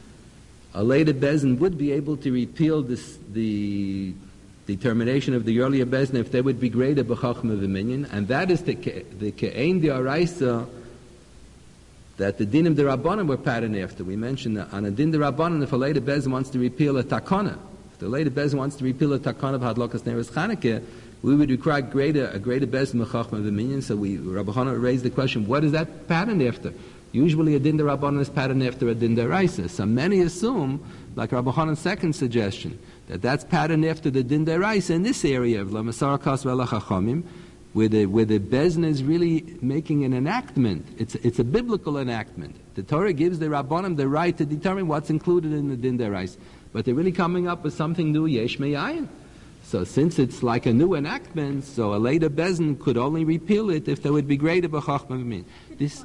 A: a later Bezin would be able to repeal this, the determination of the earlier Bezin if they would be greater b'chachma v'minyan, and that is the the ke'ein d'araisa that the dinim d'Rabbanan were patterned after. We mentioned that on a din d'Rabbanan, if a later Bezin wants to repeal a takana, if the later Bezin wants to repeal a takana of hadlokas neres Chanukah, we would require greater a greater Bezin b'chachma v'minyan. So we Rabbi Chana raised the question: what is that patterned after? Usually a din d'Rabbanan is patterned after a din d'Oraisa. So many assume, like Rabbi Hanan's second suggestion, that that's patterned after the din d'Oraisa in this area of La Masara Kas V'Ela Chachamim, where the, where the Bezin is really making an enactment. It's, it's a biblical enactment. The Torah gives the Rabbanim the right to determine what's included in the din d'Oraisa. But they're really coming up with something new, Yesh Me'ayin. So since it's like a new enactment, so a later Bezin could only repeal it if there would be greater b'chachma v'min. This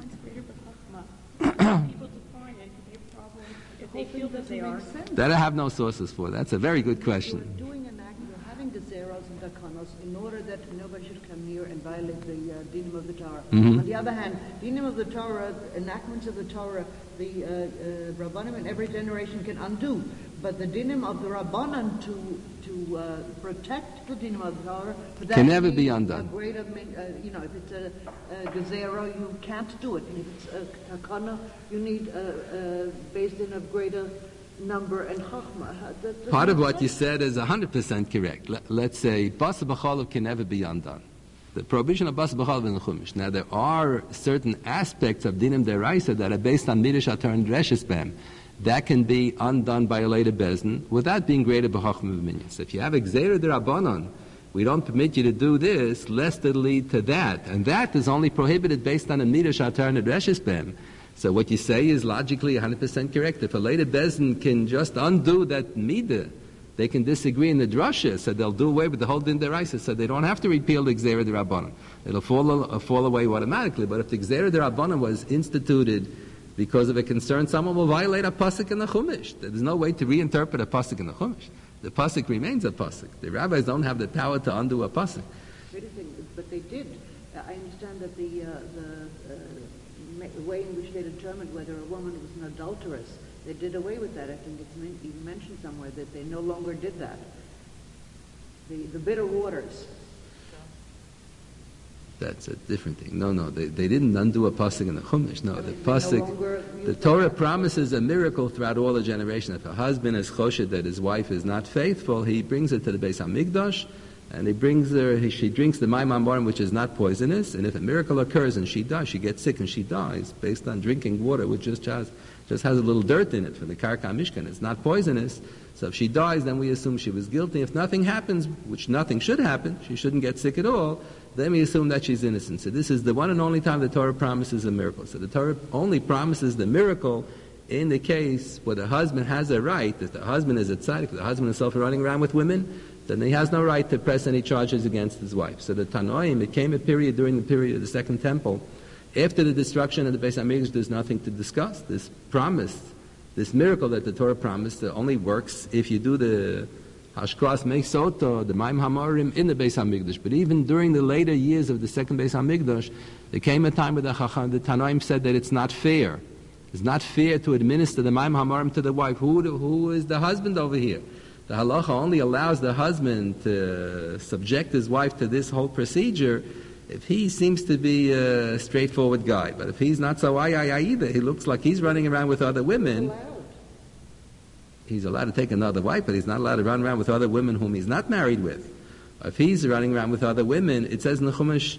C: People define it could be a problem if they feel that they are.
A: That I have no sources for. That's a very good question.
B: You're doing an act, you're having the zeros and takanos in order that nobody should come near and violate the uh, dinim of the Torah.
A: Mm-hmm.
B: On the other hand, dinim of the Torah, enactments of the Torah, the uh, uh, Rabbanim in every generation can undo. But the dinim of the Rabbanan to to uh, protect the dinim of the Torah for that
A: Can never
B: you
A: be
B: need
A: undone.
B: A greater, min- uh, you know, if it's a, a gezerah, you can't do it. And if it's a takana, you need a, a based in a greater number and chachma. That,
A: Part of what you said is one hundred percent correct. Let, let's say basa b'chalav can never be undone. The prohibition of basa b'chalav in the Chumash. Now there are certain aspects of dinim deraisa that are based on midrash atar and dreshes bem. That can be undone by a later bezin without being greater b'chachma v'minyan. So if you have a gzeira d'Rabbanan, we don't permit you to do this, lest it lead to that. And that is only prohibited based on a midrash atar and dreshes bem. So what you say is logically one hundred percent correct. If a later bezin can just undo that midah, they can disagree in the drasha, so they'll do away with the whole din deraisa, so they don't have to repeal the gzeira d'Rabbanan. It'll fall, uh, fall away automatically. But if the gzeira d'Rabbanan was instituted because of a concern, someone will violate a pasuk in the Chumash. There's no way to reinterpret a pasuk in the Chumash. The pasuk remains a pasuk. The rabbis don't have the power to undo a pasuk.
B: But they did. I understand that the, uh, the uh, the way in which they determined whether a woman was an adulteress, they did away with that. I think it's men- even mentioned somewhere that they no longer did that. The, the bitter waters.
A: That's a different thing. No, no, they, they didn't undo a pasuk in the Chumash. No,
B: I
A: the
B: mean,
A: pasuk,
B: no longer
A: the
B: use
A: Torah
B: that.
A: promises a miracle throughout all the generations. If a husband is choshed that his wife is not faithful, he brings her to the Beis HaMikdash, and he brings her, he, she drinks the Mayim HaMarim, which is not poisonous, and if a miracle occurs and she dies, she gets sick and she dies, based on drinking water which just has, just has a little dirt in it for the Karka Mishkan. It's not poisonous. So if she dies, then we assume she was guilty. If nothing happens, which nothing should happen, she shouldn't get sick at all, then we assume that she's innocent. So this is the one and only time the Torah promises a miracle. So the Torah only promises the miracle in the case where the husband has a right. If the husband is a tzaddik, if the husband himself is running around with women, then he has no right to press any charges against his wife. So the Tanoim, it came a period during the period of the Second Temple, after the destruction of the Beis HaMikdash, there's nothing to discuss. This promise, this miracle that the Torah promised, only works if you do the Hashkras Meisoto, the Mayim HaMarim, in the Beis HaMikdash. But even during the later years of the second Beis HaMikdash, there came a time where the Chacham, the Tanoim said that it's not fair. It's not fair to administer the Mayim HaMarim to the wife. Who, who is the husband over here? The halacha only allows the husband to subject his wife to this whole procedure if he seems to be a straightforward guy. But if he's not so ay ay ay either, he looks like he's running around with other women. He's allowed to take another wife, but he's not allowed to run around with other women whom he's not married with. If he's running around with other women, it says in the Chumash,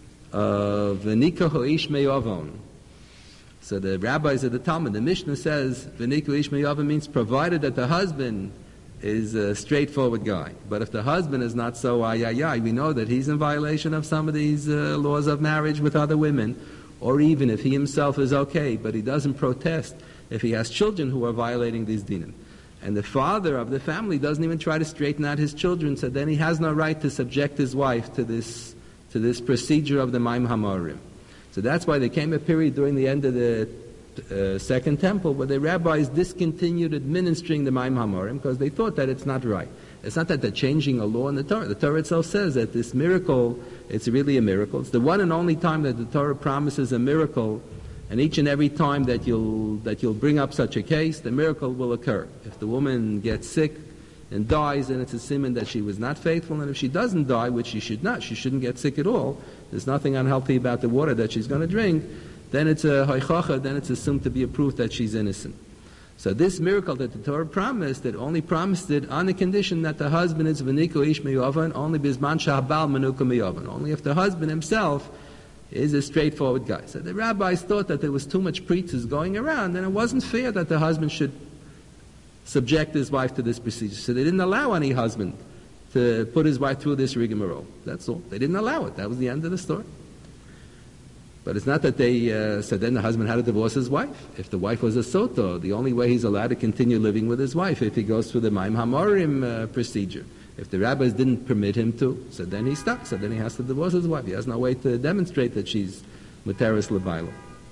A: V'nika ho'ish me'yavon. So the rabbis of the Talmud, the Mishnah says, V'nika ho'ish me'yavon means provided that the husband is a straightforward guy. But if the husband is not so ay ay ay, we know that he's in violation of some of these uh, laws of marriage with other women, or even if he himself is okay, but he doesn't protest if he has children who are violating these dinim. And the father of the family doesn't even try to straighten out his children, so then he has no right to subject his wife to this to this procedure of the Mayim HaMarim. So that's why there came a period during the end of the uh, Second Temple where the rabbis discontinued administering the Mayim HaMarim because they thought that it's not right. It's not that they're changing a law in the Torah. The Torah itself says that this miracle, it's really a miracle. It's the one and only time that the Torah promises a miracle. And each and every time that you'll that you'll bring up such a case, the miracle will occur. If the woman gets sick and dies, then it's a siman that she was not faithful. And if she doesn't die, which she should not, she shouldn't get sick at all. There's nothing unhealthy about the water that she's going to drink. Then it's a hoichacha. Then it's assumed to be a proof that she's innocent. So this miracle that the Torah promised, it only promised it on the condition that the husband is v'niku ish me'yovan, only bizman sha'abal menuka me'yovan, only if the husband himself is a straightforward guy. So the rabbis thought that there was too much preachers going around, and it wasn't fair that the husband should subject his wife to this procedure. So they didn't allow any husband to put his wife through this rigmarole. That's all. They didn't allow it. That was the end of the story. But it's not that they uh, said then the husband had to divorce his wife. If the wife was a soto, the only way he's allowed to continue living with his wife if he goes through the Mayim HaMarim uh, procedure. If the rabbis didn't permit him to, so then he's stuck. So then he has to divorce his wife. He has no way to demonstrate that she's Materis Levaila.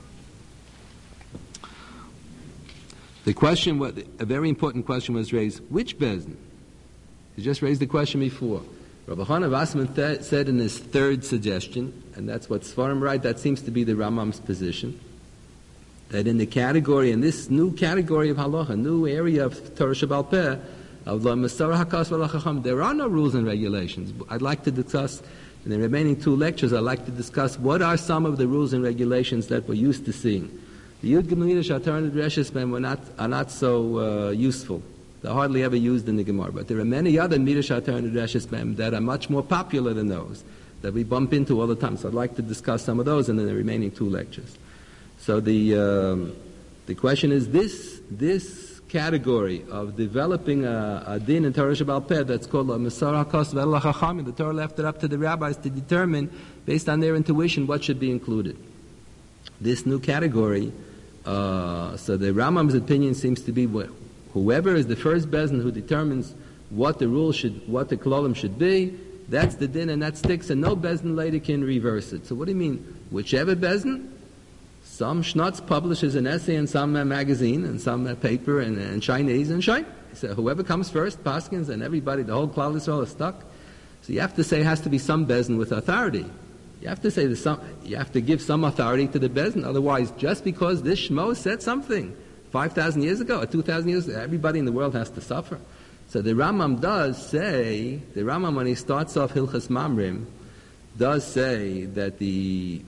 A: The question, a very important question was raised, which Bezdin? He just raised the question before. Rabbi Chana Vassman th- said in his third suggestion, and that's what Sfarim write, that seems to be the Rambam's position, that in the category, in this new category of halacha, new area of Torah Shebal Peh, of the Masorah HaKos V'Lachacham, there are no rules and regulations. I'd like to discuss, in the remaining two lectures, I'd like to discuss what are some of the rules and regulations that we're used to seeing. The Yud Gimel Shatar and Reshes Mem are not so uh, useful. They're hardly ever used in the Gemara. But there are many other Midrash Shatar and Reshes Mem that are much more popular than those, that we bump into all the time. So I'd like to discuss some of those in the remaining two lectures. So the um, the question is this this category of developing a, a din in Torah Shebal Peh that's called a Masorah HaKos V'Lachacham. The Torah left it up to the rabbis to determine, based on their intuition, what should be included. This new category, uh, so the Rambam's opinion seems to be what, whoever is the first bezin who determines what the rule should, what the klolim should be, that's the din and that sticks, and no bezin later can reverse it. So what do you mean? Whichever bezin? Some schnutz publishes an essay in some uh, magazine and some uh, paper and, and Chinese and shine. So whoever comes first, paskins, and everybody, the whole Klal Yisrael is stuck. So you have to say it has to be some bezin with authority. You have to say that some, you have to give some authority to the bezin. Otherwise, just because this shmo said something five thousand years ago or two thousand years ago, everybody in the world has to suffer. So the Rambam does say, the Rambam when he starts off Hilchas Mamrim, does say that the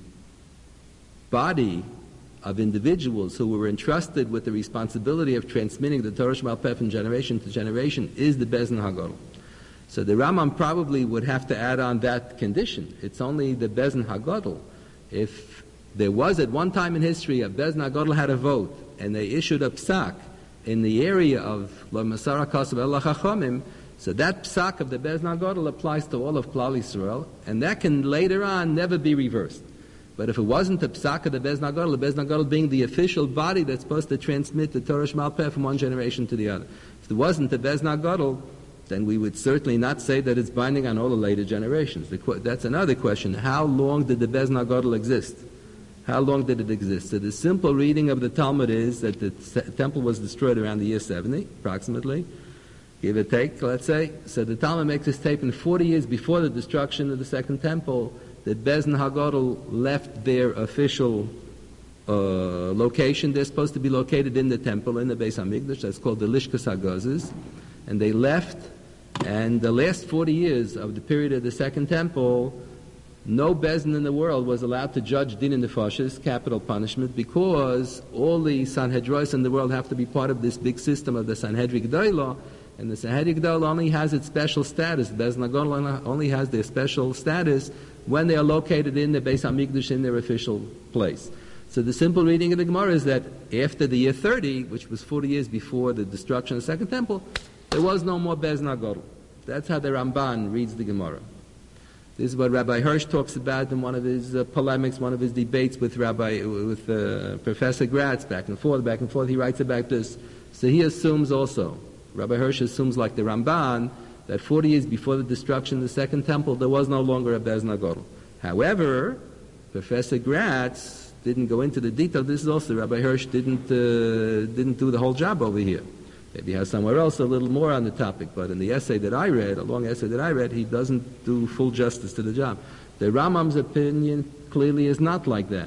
A: body of individuals who were entrusted with the responsibility of transmitting the Torah Shebal Peh from generation to generation is the Bezin HaGadol. So the Rambam probably would have to add on that condition. It's only the Bezin HaGadol. If there was at one time in history a Bezin HaGadol had a vote and they issued a psak in the area of Lo Masorah HaKos V'Lachacham, so that psak of the Bezin HaGadol applies to all of Klal Yisrael, and that can later on never be reversed. But if it wasn't the psak of the Bezin HaGadol, the Bezin HaGadol being the official body that's supposed to transmit the Torah Shebal Peh from one generation to the other, if it wasn't the Bezin HaGadol, then we would certainly not say that it's binding on all the later generations. The, that's another question. How long did the Bezin HaGadol exist? How long did it exist? So the simple reading of the Talmud is that the temple was destroyed around the year seventy, approximately, give or take, let's say. So the Talmud makes this statement forty years before the destruction of the second temple, that Bezin HaGadol left their official uh, location. They're supposed to be located in the temple, in the Beis HaMikdash. That's called the Lishkas HaGazes. And they left, and the last forty years of the period of the second temple, no Bezin in the world was allowed to judge din in nefashos, capital punishment, because all the Sanhedros in the world have to be part of this big system of the Sanhedrin Gdolah, and the Sanhedrin Gdolah only has its special status. Bezin HaGadol only has their special status when they are located in the Beis HaMikdash in their official place. So the simple reading of the Gemara is that after the year thirty, which was forty years before the destruction of the second temple, there was no more Bezin HaGadol. That's how the Ramban reads the Gemara. This is what Rabbi Hirsch talks about in one of his uh, polemics, one of his debates with Rabbi, with uh, Professor Gratz, back and forth, back and forth. He writes about this. So he assumes also, Rabbi Hirsch assumes like the Ramban, that forty years before the destruction of the second temple, there was no longer a Bezin HaGadol. However, Professor Gratz didn't go into the detail. This is also, Rabbi Hirsch didn't uh, didn't do the whole job over here. Maybe he has somewhere else a little more on the topic, but in the essay that I read, a long essay that I read, he doesn't do full justice to the job. The Rambam's opinion clearly is not like that.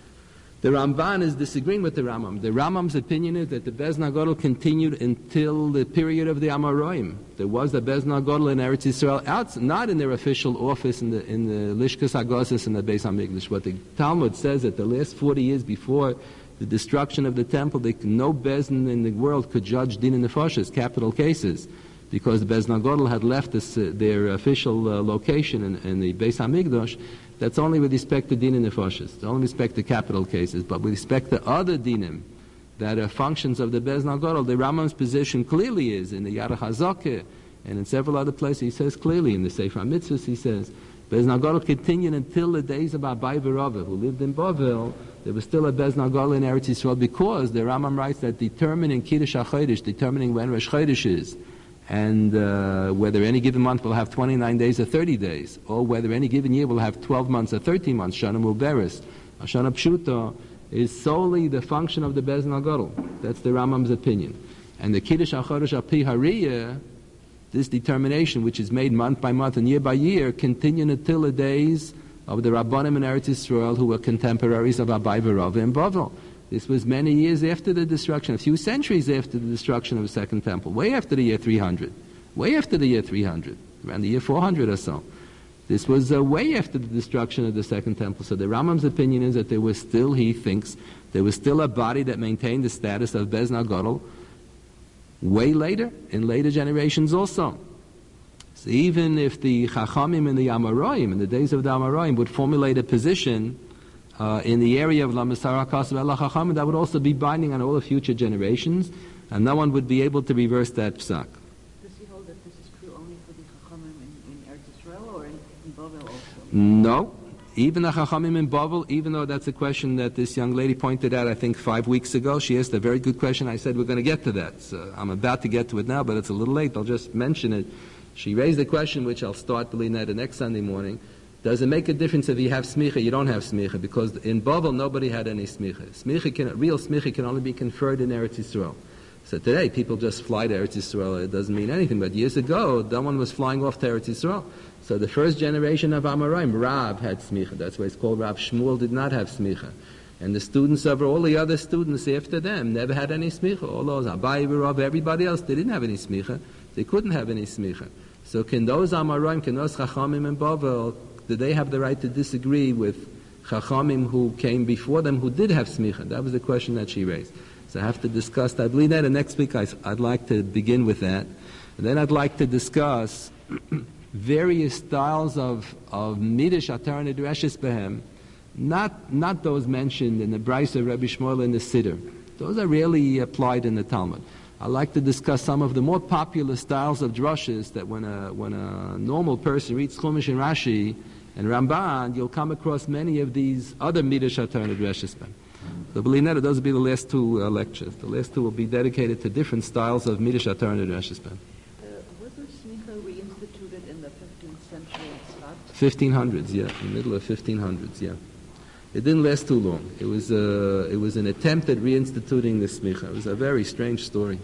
A: The Ramban is disagreeing with the Rambam. The Rambam's opinion is that the Bezin HaGadol continued until the period of the Amoraim. There was a Bezin HaGadol in Eretz Yisrael, out, not in their official office in the in the Lishkas HaGazos in the Beis HaMikdash. What the Talmud says that the last forty years before the destruction of the temple, they, no Bezin in the world could judge din in nefashos, capital cases, because the Bezin HaGadol had left this, uh, their official uh, location in, in the Beis HaMikdash. That's only with respect to din in nefashos. It's only with respect to capital cases. But with respect to other dinim that are functions of the Bezin HaGadol, the Rambam's position clearly is in the Yarech HaZakeh and in several other places. He says clearly in the Sefer HaMitzvos, he says, Bezin HaGadol continued until the days of Abai V'Rava, who lived in Bavel. There was still a Bezin HaGadol in Eretz Yisrael, because the Rambam writes that determining Kiddush HaChodesh, determining when Rosh Chodesh is, and uh, whether any given month will have twenty-nine days or thirty days, or whether any given year will have twelve months or thirteen months, Shana Muberes, Shana Pshuta, is solely the function of the Bezin HaGadol. That's the Rambam's opinion. And the Kiddush HaChodesh Al-Pi Hariyah, this determination, which is made month by month and year by year, continued until the days of the Rabbanim in Eretz Yisrael, who were contemporaries of Abai V'Rava in Bavel. This was many years after the destruction, a few centuries after the destruction of the Second Temple, way after the year three hundred, way after the year three hundred, around the year four hundred or so. This was uh, way after the destruction of the Second Temple. So the Rambam's opinion is that there was still, he thinks, there was still a body that maintained the status of Bez Nagadol way later, in later generations also. So even if the Chachamim and the Amoraim, in the days of the Amoraim, would formulate a position uh, in the area of La Masara Kasav Ela Chachamim, that would also be binding on all the future generations, and no one would be able to reverse that psak.
B: Does he hold that this is true only for the Chachamim in, in Eretz Yisrael or in, in Bavel also?
A: No. Even the Chachamim in Bavel, even though that's a question that this young lady pointed out, I think, five weeks ago, she asked a very good question. I said, we're going to get to that. So I'm about to get to it now, but it's a little late. I'll just mention it. She raised a question, which I'll start believing that the next Sunday morning. Does it make a difference if you have smicha, you don't have smicha? Because in Bavel, nobody had any smicha. Smicha can, real smicha can only be conferred in Eretz Yisrael. So today, people just fly to Eretz Yisrael. It doesn't mean anything. But years ago, no one was flying off to Eretz Yisrael. So the first generation of Amoraim, Rav had smicha. That's why it's called Rav. Shmuel did not have smicha. And the students of all the other students after them never had any smicha. All those, Abai, Rav, everybody else, they didn't have any smicha. They couldn't have any smicha. So can those Amoraim, can those Chachamim and Bavel, do they have the right to disagree with Chachamim who came before them who did have smicha? That was the question that she raised. So I have to discuss that. I believe that, and next week I, I'd like to begin with that. And then I'd like to discuss various styles of, of Midrash Atar and Nidreshes Behem, not, not those mentioned in the Brisa of Rabbi Shmuel and the Siddur. Those are rarely applied in the Talmud. I'd like to discuss some of the more popular styles of drushes that when a, when a normal person reads Chumash and Rashi and Ramban, you'll come across many of these other Midrash Atar and Nidreshes Behem. So believe that, those will be the last two uh, lectures. The last two will be dedicated to different styles of Midrash Atar and Nidreshes Behem.
B: Wasn't smicha reinstituted in the fifteenth century in Tzfat?
A: fifteen hundreds, yeah, in the middle of fifteen hundreds, yeah. It didn't last too long. It was, uh, it was an attempt at reinstituting the smicha. It was a very strange story.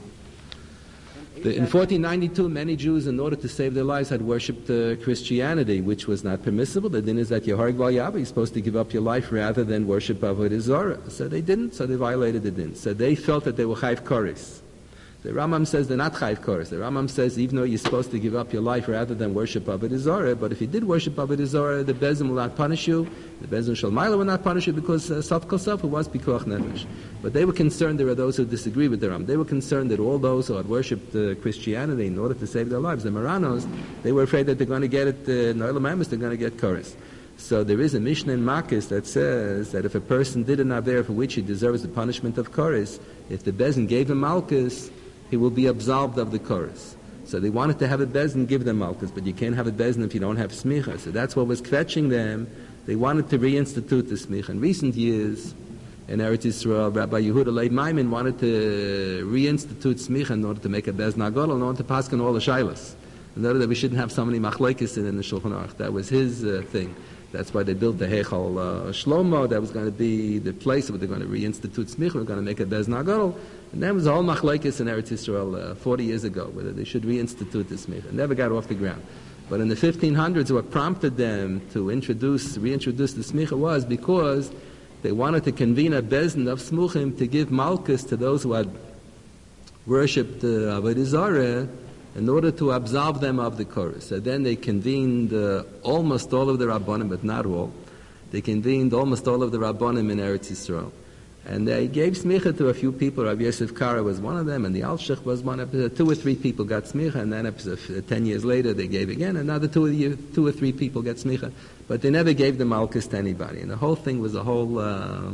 A: The, in fourteen ninety-two, many Jews, in order to save their lives, had worshipped uh, Christianity, which was not permissible. The din is that Yehareg Val Yabba, you're supposed to give up your life rather than worship Avodah Zarah. So they didn't, so they violated the din. So they felt that they were Chayv Koris. The Rambam says they're not Chayv Koris. The Rambam says even though you're supposed to give up your life rather than worship Avodah Zarah, but if you did worship Avodah Zarah, the Bezin will not punish you. The Bezin Shalmaila will not punish you because uh, Saf Kol Saf was Pikuach Nefesh. But they were concerned, there are those who disagree with the Rambam. They were concerned that all those who had worshipped uh, Christianity in order to save their lives, the Maranos, they were afraid that they're going to get it, uh, Noelam Emes, they're going to get Koris. So there is a Mishnah in Makis that says that if a person did an Aver for which he deserves the punishment of Koris, if the Bezin gave him Malchus, he will be absolved of the chorus. So they wanted to have a bezin give them malchus, but you can't have a bezin if you don't have smicha. So that's what was kvetching them. They wanted to reinstitute the smicha. In recent years, in Eretz Yisrael, Rabbi Yehuda Leib Maimon wanted to reinstitute smicha in order to make a bezin agol, in order to pass on all the shilas. In order that we shouldn't have so many machlekes in the Shulchan Aruch. That was his uh, thing. That's why they built the Heichal uh, Shlomo. That was going to be the place where they're going to reinstitute smicha. We're going to make a bezin agol. And that was a whole machlekes in Eretz Yisrael uh, forty years ago, whether they should reinstitute the smicha. It never got off the ground. But in the fifteen hundreds, what prompted them to introduce, reintroduce the smicha was because they wanted to convene a bezin of smuchim to give malchus to those who had worshipped uh, Avodah Zarah in order to absolve them of the chorus. So then they convened uh, almost all of the Rabbanim, but not all. They convened almost all of the Rabbanim in Eretz Yisrael. And they gave smicha to a few people. Rabbi Yosef Kara was one of them, and the Alshich was one of them. Two or three people got smicha, and then uh, ten years later they gave again. Another two or, two or three people got smicha. But they never gave the malchus to anybody. And the whole thing was a whole uh,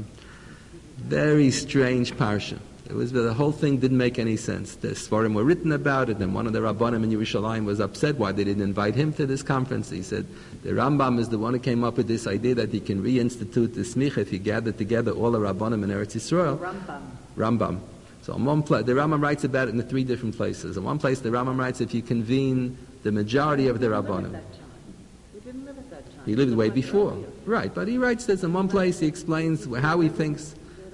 A: very strange parsha. It was, the whole thing didn't make any sense. The Sfarim were written about it, and one of the Rabbanim in Yerushalayim was upset why they didn't invite him to this conference. He said, the Rambam is the one who came up with this idea that he can reinstitute the smicha if he gathered together all the Rabbanim in Eretz Yisrael.
B: Rambam.
A: Rambam. So in one place, the Rambam writes about it in the three different places. In one place, the Rambam writes if you convene the majority of the Rabbanim.
B: He didn't live at that time.
A: He lived way before. Right, but he writes this in one place, he explains how he thinks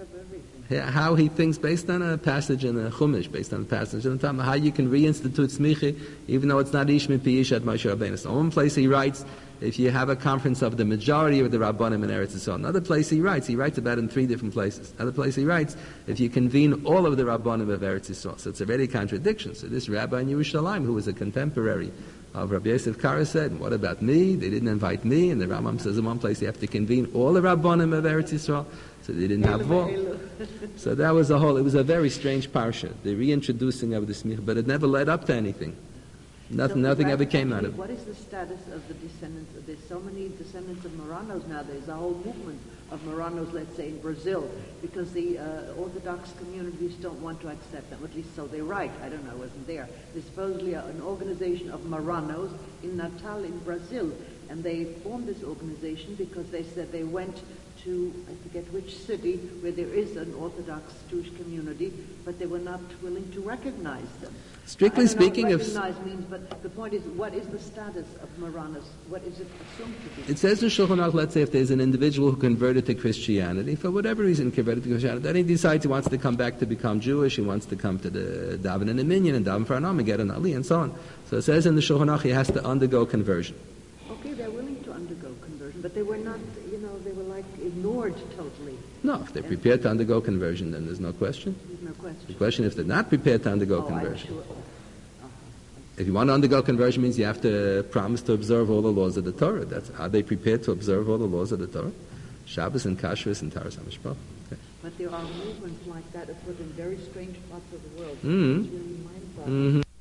A: how he thinks based on a passage in the Chumash, based on a passage in the Talmud, how you can reinstitute smicha even though it's not ish min pi ish at Moshe Rabbeinu. So in one place he writes, if you have a conference of the majority of the Rabbanim in Eretz Yisrael. Another place he writes, he writes about it in three different places. Another place he writes, if you convene all of the Rabbanim of Eretz Yisrael. So it's already a contradiction. So this rabbi in Yerushalayim, who was a contemporary of Rabbi Yosef Kara, said, what about me? They didn't invite me. And the Rambam says in one place you have to convene all the Rabbanim of Eretz Yisrael. So they didn't have all. So that was a whole, it was a very strange parsha, the reintroducing of the smicha, but it never led up to anything. Nothing,
B: So
A: nothing ever
B: practically,
A: came out of it.
B: What is the status of the descendants? There's so many descendants of Marranos now. There's a whole movement of Marranos, let's say, in Brazil, because the uh, Orthodox communities don't want to accept them. At least so they write. I don't know, I wasn't there. There's supposedly a, an organization of Marranos in Natal in Brazil, and they formed this organization because they said they went to, I forget which city, where there is an Orthodox Jewish community, but they were not willing to recognize them.
A: Strictly
B: I don't know
A: speaking,
B: what
A: of
B: recognize means, but the point is, what is the status of Marranos? What is it assumed to be?
A: it says in Shulchan Aruch, let's say if there's an individual who converted to Christianity, for whatever reason converted to Christianity, then he decides he wants to come back to become Jewish, he wants to come to the daven in the minyan and daven for an and get an ali and so on. So it says in the Shulchan Aruch he has to undergo conversion.
B: Okay, they're willing to undergo conversion, but they were not, you know, they were like ignored totally.
A: No, if they're prepared to undergo conversion, then there's no question.
B: There's no question.
A: The question is if they're not prepared to undergo
B: Oh, I'm
A: conversion.
B: sure. Uh-huh.
A: If you want to undergo conversion, means you have to promise to observe all the laws of the Torah. That's, are they prepared to observe all the laws of the Torah? Shabbos and Kashrus and Taras HaMishpach. Okay.
B: But there are movements like that afoot in very strange parts of the world.
A: Mhm.
B: It's really mind-boggling.
A: Mhm.